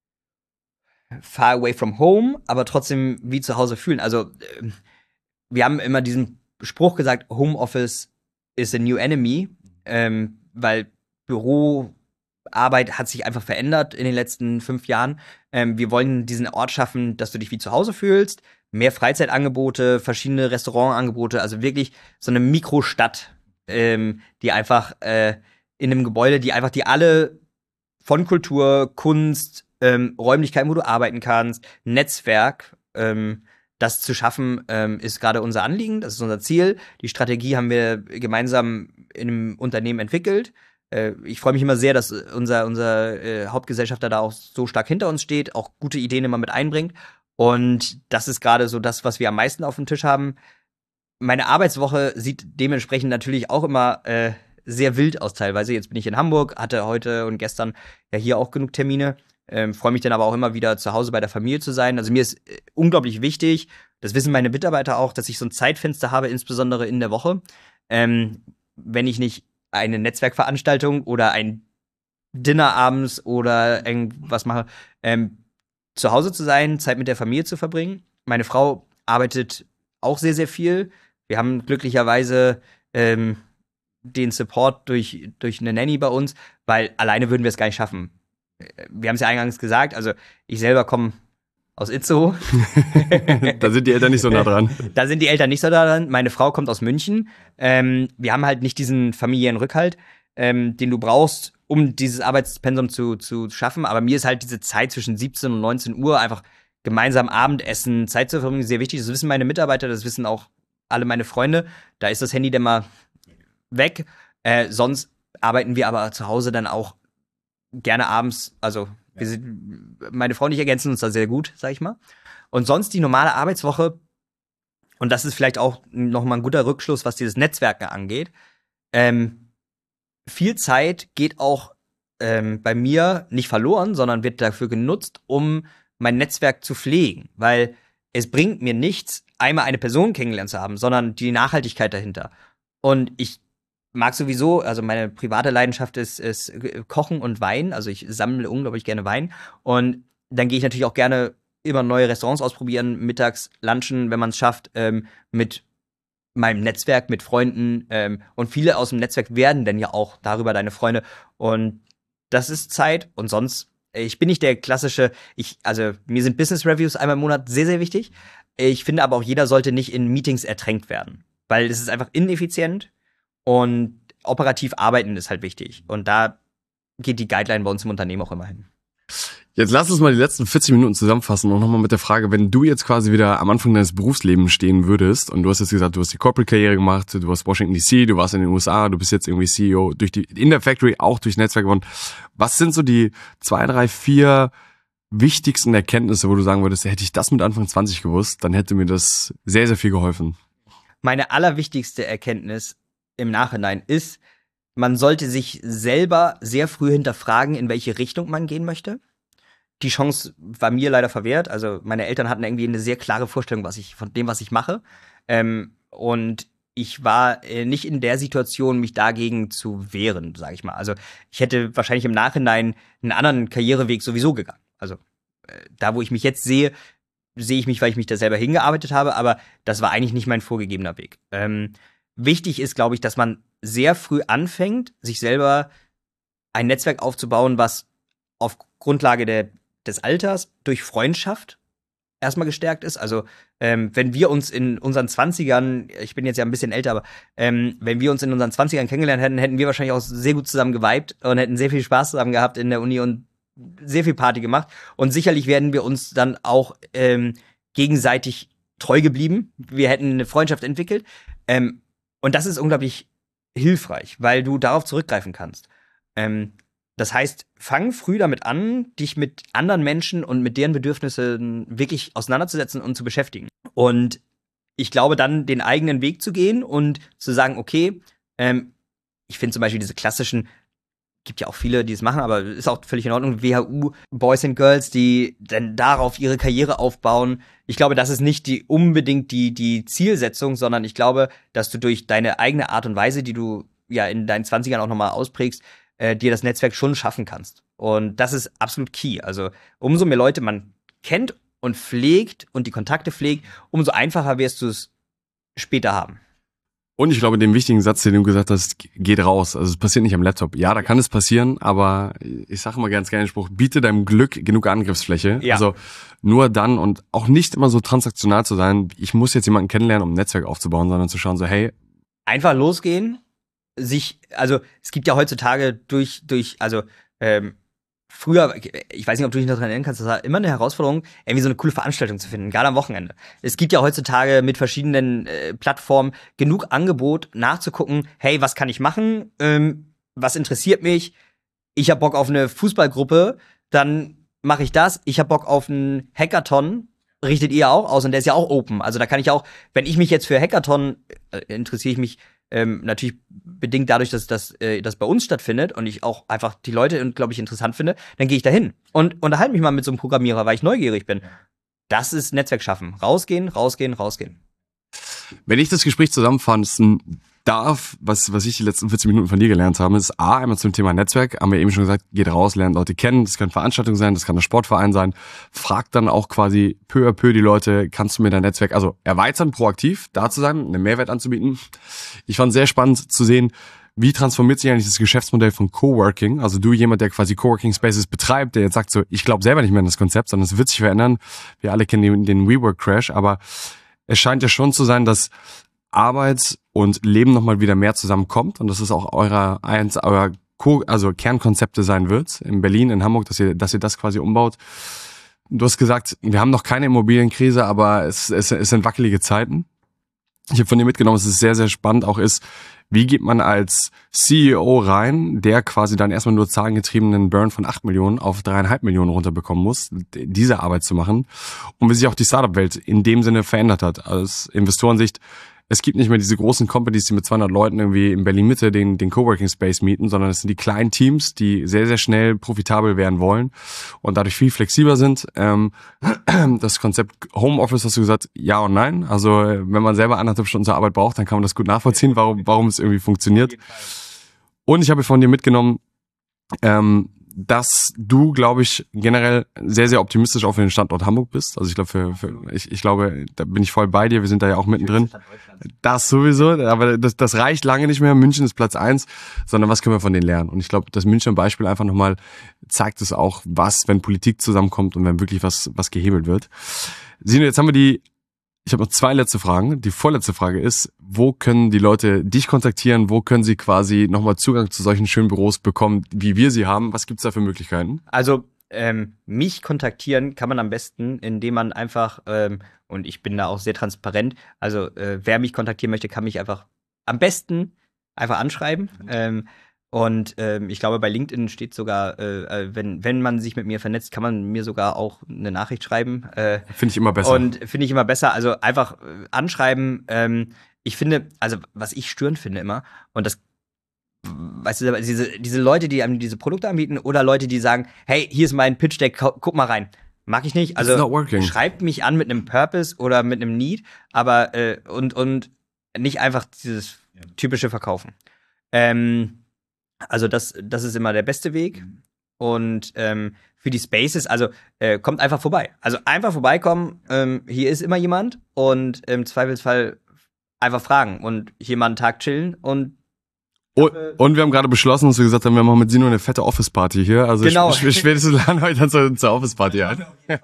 far away from home, aber trotzdem wie zu Hause fühlen. Also äh, wir haben immer diesen Spruch gesagt, Homeoffice is a new enemy, ähm, weil Büroarbeit hat sich einfach verändert in den letzten fünf Jahren. Ähm, wir wollen diesen Ort schaffen, dass du dich wie zu Hause fühlst, mehr Freizeitangebote, verschiedene Restaurantangebote, also wirklich so eine Mikrostadt, ähm, die einfach äh, in einem Gebäude, die einfach die alle von Kultur, Kunst, ähm, Räumlichkeiten, wo du arbeiten kannst, Netzwerk, ähm, das zu schaffen, ähm, ist gerade unser Anliegen, das ist unser Ziel. Die Strategie haben wir gemeinsam in einem Unternehmen entwickelt. Äh, ich freue mich immer sehr, dass unser, unser äh, Hauptgesellschafter da auch so stark hinter uns steht, auch gute Ideen immer mit einbringt. Und das ist gerade so das, was wir am meisten auf dem Tisch haben. Meine Arbeitswoche sieht dementsprechend natürlich auch immer äh, sehr wild aus teilweise. Jetzt bin ich in Hamburg, hatte heute und gestern ja hier auch genug Termine. Ähm, freue mich dann aber auch immer wieder zu Hause bei der Familie zu sein. Also mir ist äh, unglaublich wichtig, das wissen meine Mitarbeiter auch, dass ich so ein Zeitfenster habe, insbesondere in der Woche. Ähm, wenn ich nicht eine Netzwerkveranstaltung oder ein Dinner abends oder irgendwas mache, ähm, zu Hause zu sein, Zeit mit der Familie zu verbringen. Meine Frau arbeitet auch sehr, sehr viel. Wir haben glücklicherweise ähm, den Support durch, durch eine Nanny bei uns, weil alleine würden wir es gar nicht schaffen. Wir haben es ja eingangs gesagt, also ich selber komme aus Itzehoe. Da sind die Eltern nicht so nah dran. Da sind die Eltern nicht so nah dran. Meine Frau kommt aus München. Ähm, wir haben halt nicht diesen familiären Rückhalt, ähm, den du brauchst, um dieses Arbeitspensum zu, zu schaffen. Aber mir ist halt diese Zeit zwischen siebzehn und neunzehn Uhr einfach gemeinsam Abendessen, Zeit zu verbringen, sehr wichtig. Das wissen meine Mitarbeiter, das wissen auch alle meine Freunde. Da ist das Handy dann mal weg. Äh, sonst arbeiten wir aber zu Hause dann auch gerne abends, also wir sind, meine Frau und ich ergänzen uns da sehr gut, sag ich mal. Und sonst die normale Arbeitswoche, und das ist vielleicht auch nochmal ein guter Rückschluss, was dieses Netzwerken angeht, ähm, viel Zeit geht auch ähm, bei mir nicht verloren, sondern wird dafür genutzt, um mein Netzwerk zu pflegen, weil es bringt mir nichts, einmal eine Person kennengelernt zu haben, sondern die Nachhaltigkeit dahinter. Und ich mag sowieso, also meine private Leidenschaft ist, ist Kochen und Wein. Also ich sammle unglaublich gerne Wein. Und dann gehe ich natürlich auch gerne immer neue Restaurants ausprobieren, mittags lunchen, wenn man es schafft, ähm, mit meinem Netzwerk, mit Freunden. Ähm, und viele aus dem Netzwerk werden dann ja auch darüber deine Freunde. Und das ist Zeit. Und sonst, ich bin nicht der klassische, ich, also mir sind Business Reviews einmal im Monat sehr, sehr wichtig. Ich finde aber auch, jeder sollte nicht in Meetings ertränkt werden. Weil es ist einfach ineffizient. Und operativ arbeiten ist halt wichtig. Und da geht die Guideline bei uns im Unternehmen auch immer hin. Jetzt lass uns mal die letzten vierzig Minuten zusammenfassen und nochmal mit der Frage, wenn du jetzt quasi wieder am Anfang deines Berufslebens stehen würdest und du hast jetzt gesagt, du hast die Corporate-Karriere gemacht, du hast Washington D C, du warst in den U S A, du bist jetzt irgendwie C E O durch die, in der Factory, auch durch Netzwerk geworden. Was sind so die zwei, drei, vier wichtigsten Erkenntnisse, wo du sagen würdest, hätte ich das mit Anfang zwanzig gewusst, dann hätte mir das sehr, sehr viel geholfen? Meine allerwichtigste Erkenntnis im Nachhinein ist, man sollte sich selber sehr früh hinterfragen, in welche Richtung man gehen möchte. Die Chance war mir leider verwehrt. Also meine Eltern hatten irgendwie eine sehr klare Vorstellung, was ich von dem, was ich mache. Ähm, und ich war äh, nicht in der Situation, mich dagegen zu wehren, sage ich mal. Also ich hätte wahrscheinlich im Nachhinein einen anderen Karriereweg sowieso gegangen. Also äh, da, wo ich mich jetzt sehe, sehe ich mich, weil ich mich da selber hingearbeitet habe. Aber das war eigentlich nicht mein vorgegebener Weg. Ähm, Wichtig ist, glaube ich, dass man sehr früh anfängt, sich selber ein Netzwerk aufzubauen, was auf Grundlage der, des Alters durch Freundschaft erstmal gestärkt ist. Also ähm, wenn wir uns in unseren Zwanzigern, ich bin jetzt ja ein bisschen älter, aber ähm, wenn wir uns in unseren Zwanzigern kennengelernt hätten, hätten wir wahrscheinlich auch sehr gut zusammen geweibt und hätten sehr viel Spaß zusammen gehabt in der Uni und sehr viel Party gemacht. Und sicherlich werden wir uns dann auch ähm, gegenseitig treu geblieben. Wir hätten eine Freundschaft entwickelt. Ähm, Und das ist unglaublich hilfreich, weil du darauf zurückgreifen kannst. Ähm, das heißt, fang früh damit an, dich mit anderen Menschen und mit deren Bedürfnissen wirklich auseinanderzusetzen und zu beschäftigen. Und ich glaube, dann den eigenen Weg zu gehen und zu sagen, okay, ähm, ich finde zum Beispiel diese klassischen gibt ja auch viele, die es machen, aber ist auch völlig in Ordnung. W H U, Boys and Girls, die dann darauf ihre Karriere aufbauen. Ich glaube, das ist nicht die unbedingt die, die Zielsetzung, sondern ich glaube, dass du durch deine eigene Art und Weise, die du ja in deinen Zwanzigern auch nochmal ausprägst, äh, dir das Netzwerk schon schaffen kannst. Und das ist absolut key. Also umso mehr Leute man kennt und pflegt und die Kontakte pflegt, umso einfacher wirst du es später haben. Und ich glaube, den wichtigen Satz, den du gesagt hast, geht raus. Also es passiert nicht am Laptop. Ja, da kann es passieren, aber ich sage immer ganz gerne den Spruch, biete deinem Glück genug Angriffsfläche. Ja. Also nur dann und auch nicht immer so transaktional zu sein, ich muss jetzt jemanden kennenlernen, um ein Netzwerk aufzubauen, sondern zu schauen so, hey. Einfach losgehen, sich, also es gibt ja heutzutage durch, durch, also ähm, früher, ich weiß nicht, ob du dich noch daran erinnern kannst, das war immer eine Herausforderung, irgendwie so eine coole Veranstaltung zu finden, gerade am Wochenende. Es gibt ja heutzutage mit verschiedenen äh, Plattformen genug Angebot, nachzugucken, hey, was kann ich machen, ähm, was interessiert mich, ich hab Bock auf eine Fußballgruppe, dann mache ich das, ich hab Bock auf einen Hackathon, richtet ihr auch aus und der ist ja auch open, also da kann ich auch, wenn ich mich jetzt für Hackathon, äh, interessiere ich mich Ähm, natürlich bedingt dadurch, dass das äh, das bei uns stattfindet und ich auch einfach die Leute, glaube ich, interessant finde, dann gehe ich da hin und unterhalte mich mal mit so einem Programmierer, weil ich neugierig bin. Das ist Netzwerk schaffen. Rausgehen, rausgehen, rausgehen. Wenn ich das Gespräch zusammenfassen darf, was, was ich die letzten vierzehn Minuten von dir gelernt habe, ist A, einmal zum Thema Netzwerk, haben wir eben schon gesagt, geht raus, lernt Leute kennen, das kann Veranstaltung sein, das kann ein Sportverein sein, fragt dann auch quasi peu à peu die Leute, kannst du mir dein Netzwerk, also erweitern, proaktiv da zu sein, einen Mehrwert anzubieten. Ich fand es sehr spannend zu sehen, wie transformiert sich eigentlich das Geschäftsmodell von Coworking, also du, jemand, der quasi Coworking Spaces betreibt, der jetzt sagt so, ich glaube selber nicht mehr an das Konzept, sondern es wird sich verändern, wir alle kennen den, den WeWork-Crash, aber es scheint ja schon zu sein, dass Arbeit und Leben nochmal wieder mehr zusammenkommt und dass es auch eurer eins euer Co- also Kernkonzepte sein wird in Berlin, in Hamburg, dass ihr dass ihr das quasi umbaut. Du hast gesagt, wir haben noch keine Immobilienkrise, aber es, es, es sind wackelige Zeiten. Ich habe von dir mitgenommen, dass es sehr, sehr spannend auch ist, wie geht man als C E O rein, der quasi dann erstmal nur zahlengetriebenen Burn von acht Millionen auf dreieinhalb Millionen runterbekommen muss, diese Arbeit zu machen und wie sich auch die Startup-Welt in dem Sinne verändert hat. Aus Investorensicht, es gibt nicht mehr diese großen Companies, die mit zweihundert Leuten irgendwie in Berlin-Mitte den, den Coworking Space mieten, sondern es sind die kleinen Teams, die sehr, sehr schnell profitabel werden wollen und dadurch viel flexibler sind. Ähm, das Konzept Homeoffice, hast du gesagt, ja und nein. Also wenn man selber anderthalb Stunden zur Arbeit braucht, dann kann man das gut nachvollziehen, warum, warum es irgendwie funktioniert. Und ich habe von dir mitgenommen, ähm, dass du, glaube ich, generell sehr, sehr optimistisch auch für den Standort Hamburg bist. Also ich glaube, für, für ich, ich glaube, da bin ich voll bei dir. Wir sind da ja auch mittendrin. Das sowieso, aber das, das reicht lange nicht mehr. München ist Platz eins, sondern was können wir von denen lernen? Und ich glaube, das Münchner Beispiel einfach nochmal zeigt es auch, was, wenn Politik zusammenkommt und wenn wirklich was, was gehebelt wird. Sino, jetzt haben wir die Ich habe noch zwei letzte Fragen. Die vorletzte Frage ist, wo können die Leute dich kontaktieren? Wo können sie quasi nochmal Zugang zu solchen schönen Büros bekommen, wie wir sie haben? Was gibt's da für Möglichkeiten? Also ähm, mich kontaktieren kann man am besten, indem man einfach, ähm, und ich bin da auch sehr transparent, also äh, wer mich kontaktieren möchte, kann mich einfach am besten einfach anschreiben. Mhm. Ähm, Und ähm, ich glaube, bei LinkedIn steht sogar, äh, wenn wenn man sich mit mir vernetzt, kann man mir sogar auch eine Nachricht schreiben. Äh, finde ich immer besser. Und finde ich immer besser. Also einfach äh, anschreiben. Ähm, ich finde, also was ich störend finde immer, und das, weißt du, diese, diese Leute, die einem diese Produkte anbieten oder Leute, die sagen, hey, hier ist mein Pitch-Deck, guck mal rein. Mag ich nicht. Also schreibt mich an mit einem Purpose oder mit einem Need, aber äh, und, und nicht einfach dieses typische Verkaufen. Ähm, Also das, das ist immer der beste Weg. Und ähm, für die Spaces, also äh, kommt einfach vorbei. Also einfach vorbeikommen, ähm, hier ist immer jemand und im Zweifelsfall einfach fragen und hier mal einen Tag chillen und Und, und wir haben gerade beschlossen, dass wir gesagt haben, wir machen mit Sino eine fette Office-Party hier. Also genau. sp- spätestens laden heute dann zur, zur Office-Party ein.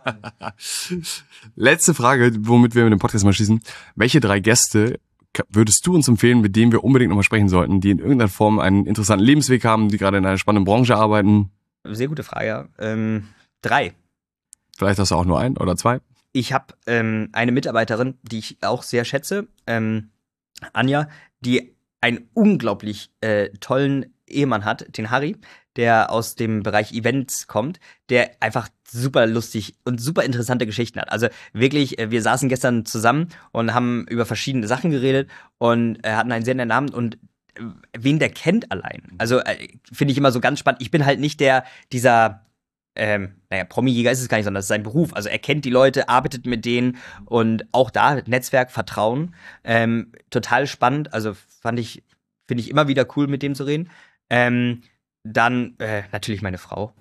Letzte Frage, womit wir mit dem Podcast mal schließen. Welche drei Gäste würdest du uns empfehlen, mit denen wir unbedingt nochmal sprechen sollten, die in irgendeiner Form einen interessanten Lebensweg haben, die gerade in einer spannenden Branche arbeiten? Sehr gute Frage, ja. Ähm, drei. Vielleicht hast du auch nur ein oder zwei. Ich habe ähm, eine Mitarbeiterin, die ich auch sehr schätze, ähm, Anja, die einen unglaublich äh, tollen Ehemann hat, den Harry, der aus dem Bereich Events kommt, der einfach super lustig und super interessante Geschichten hat. Also wirklich, wir saßen gestern zusammen und haben über verschiedene Sachen geredet und äh, hatten einen sehr netten Abend und wen der kennt allein. Also äh, finde ich immer so ganz spannend. Ich bin halt nicht der, dieser, ähm, naja, Promi-Jäger ist es gar nicht, sondern das ist sein Beruf. Also er kennt die Leute, arbeitet mit denen und auch da Netzwerk, Vertrauen. Ähm, total spannend. Also fand ich, finde ich immer wieder cool, mit dem zu reden. Ähm, dann äh, natürlich meine Frau.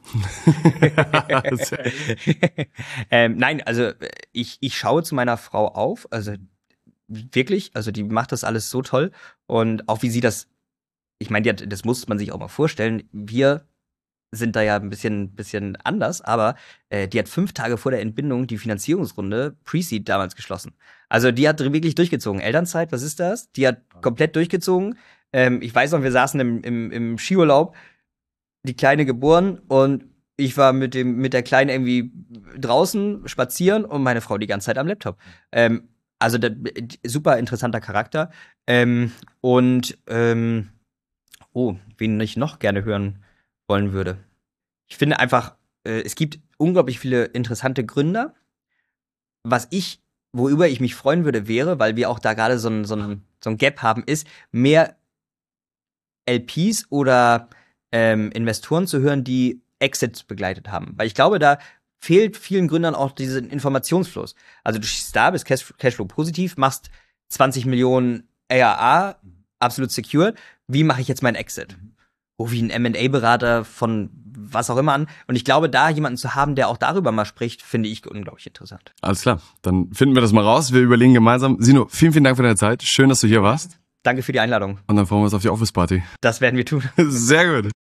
ähm, nein, also ich, ich schaue zu meiner Frau auf. Also wirklich, also die macht das alles so toll. Und auch wie sie das, ich meine, die hat, das muss man sich auch mal vorstellen. Wir sind da ja ein bisschen, bisschen anders, aber äh, die hat fünf Tage vor der Entbindung die Finanzierungsrunde Pre-Seed damals geschlossen. Also die hat wirklich durchgezogen. Elternzeit, was ist das? Die hat komplett durchgezogen. Ähm, ich weiß noch, wir saßen im, im, im Skiurlaub, die Kleine geboren und ich war mit dem mit der Kleinen irgendwie draußen spazieren und meine Frau die ganze Zeit am Laptop. Ähm, also der, super interessanter Charakter. Ähm, und ähm, oh, wen ich noch gerne hören wollen würde. Ich finde einfach, äh, es gibt unglaublich viele interessante Gründer. Was ich, worüber ich mich freuen würde, wäre, weil wir auch da gerade so ein, so ein, so ein Gap haben, ist, mehr L Ps oder ähm, Investoren zu hören, die Exits begleitet haben. Weil ich glaube, da fehlt vielen Gründern auch diesen Informationsfluss. Also du schießt da, bist Cash- Cashflow positiv, machst zwanzig Millionen A R A, absolut secure. Wie mache ich jetzt meinen Exit? Oh, wie ein M and A-Berater von was auch immer an. Und ich glaube, da jemanden zu haben, der auch darüber mal spricht, finde ich unglaublich interessant. Alles klar, dann finden wir das mal raus. Wir überlegen gemeinsam. Sino, vielen, vielen Dank für deine Zeit. Schön, dass du hier warst. Danke für die Einladung. Und dann freuen wir uns auf die Office-Party. Das werden wir tun. Sehr gut.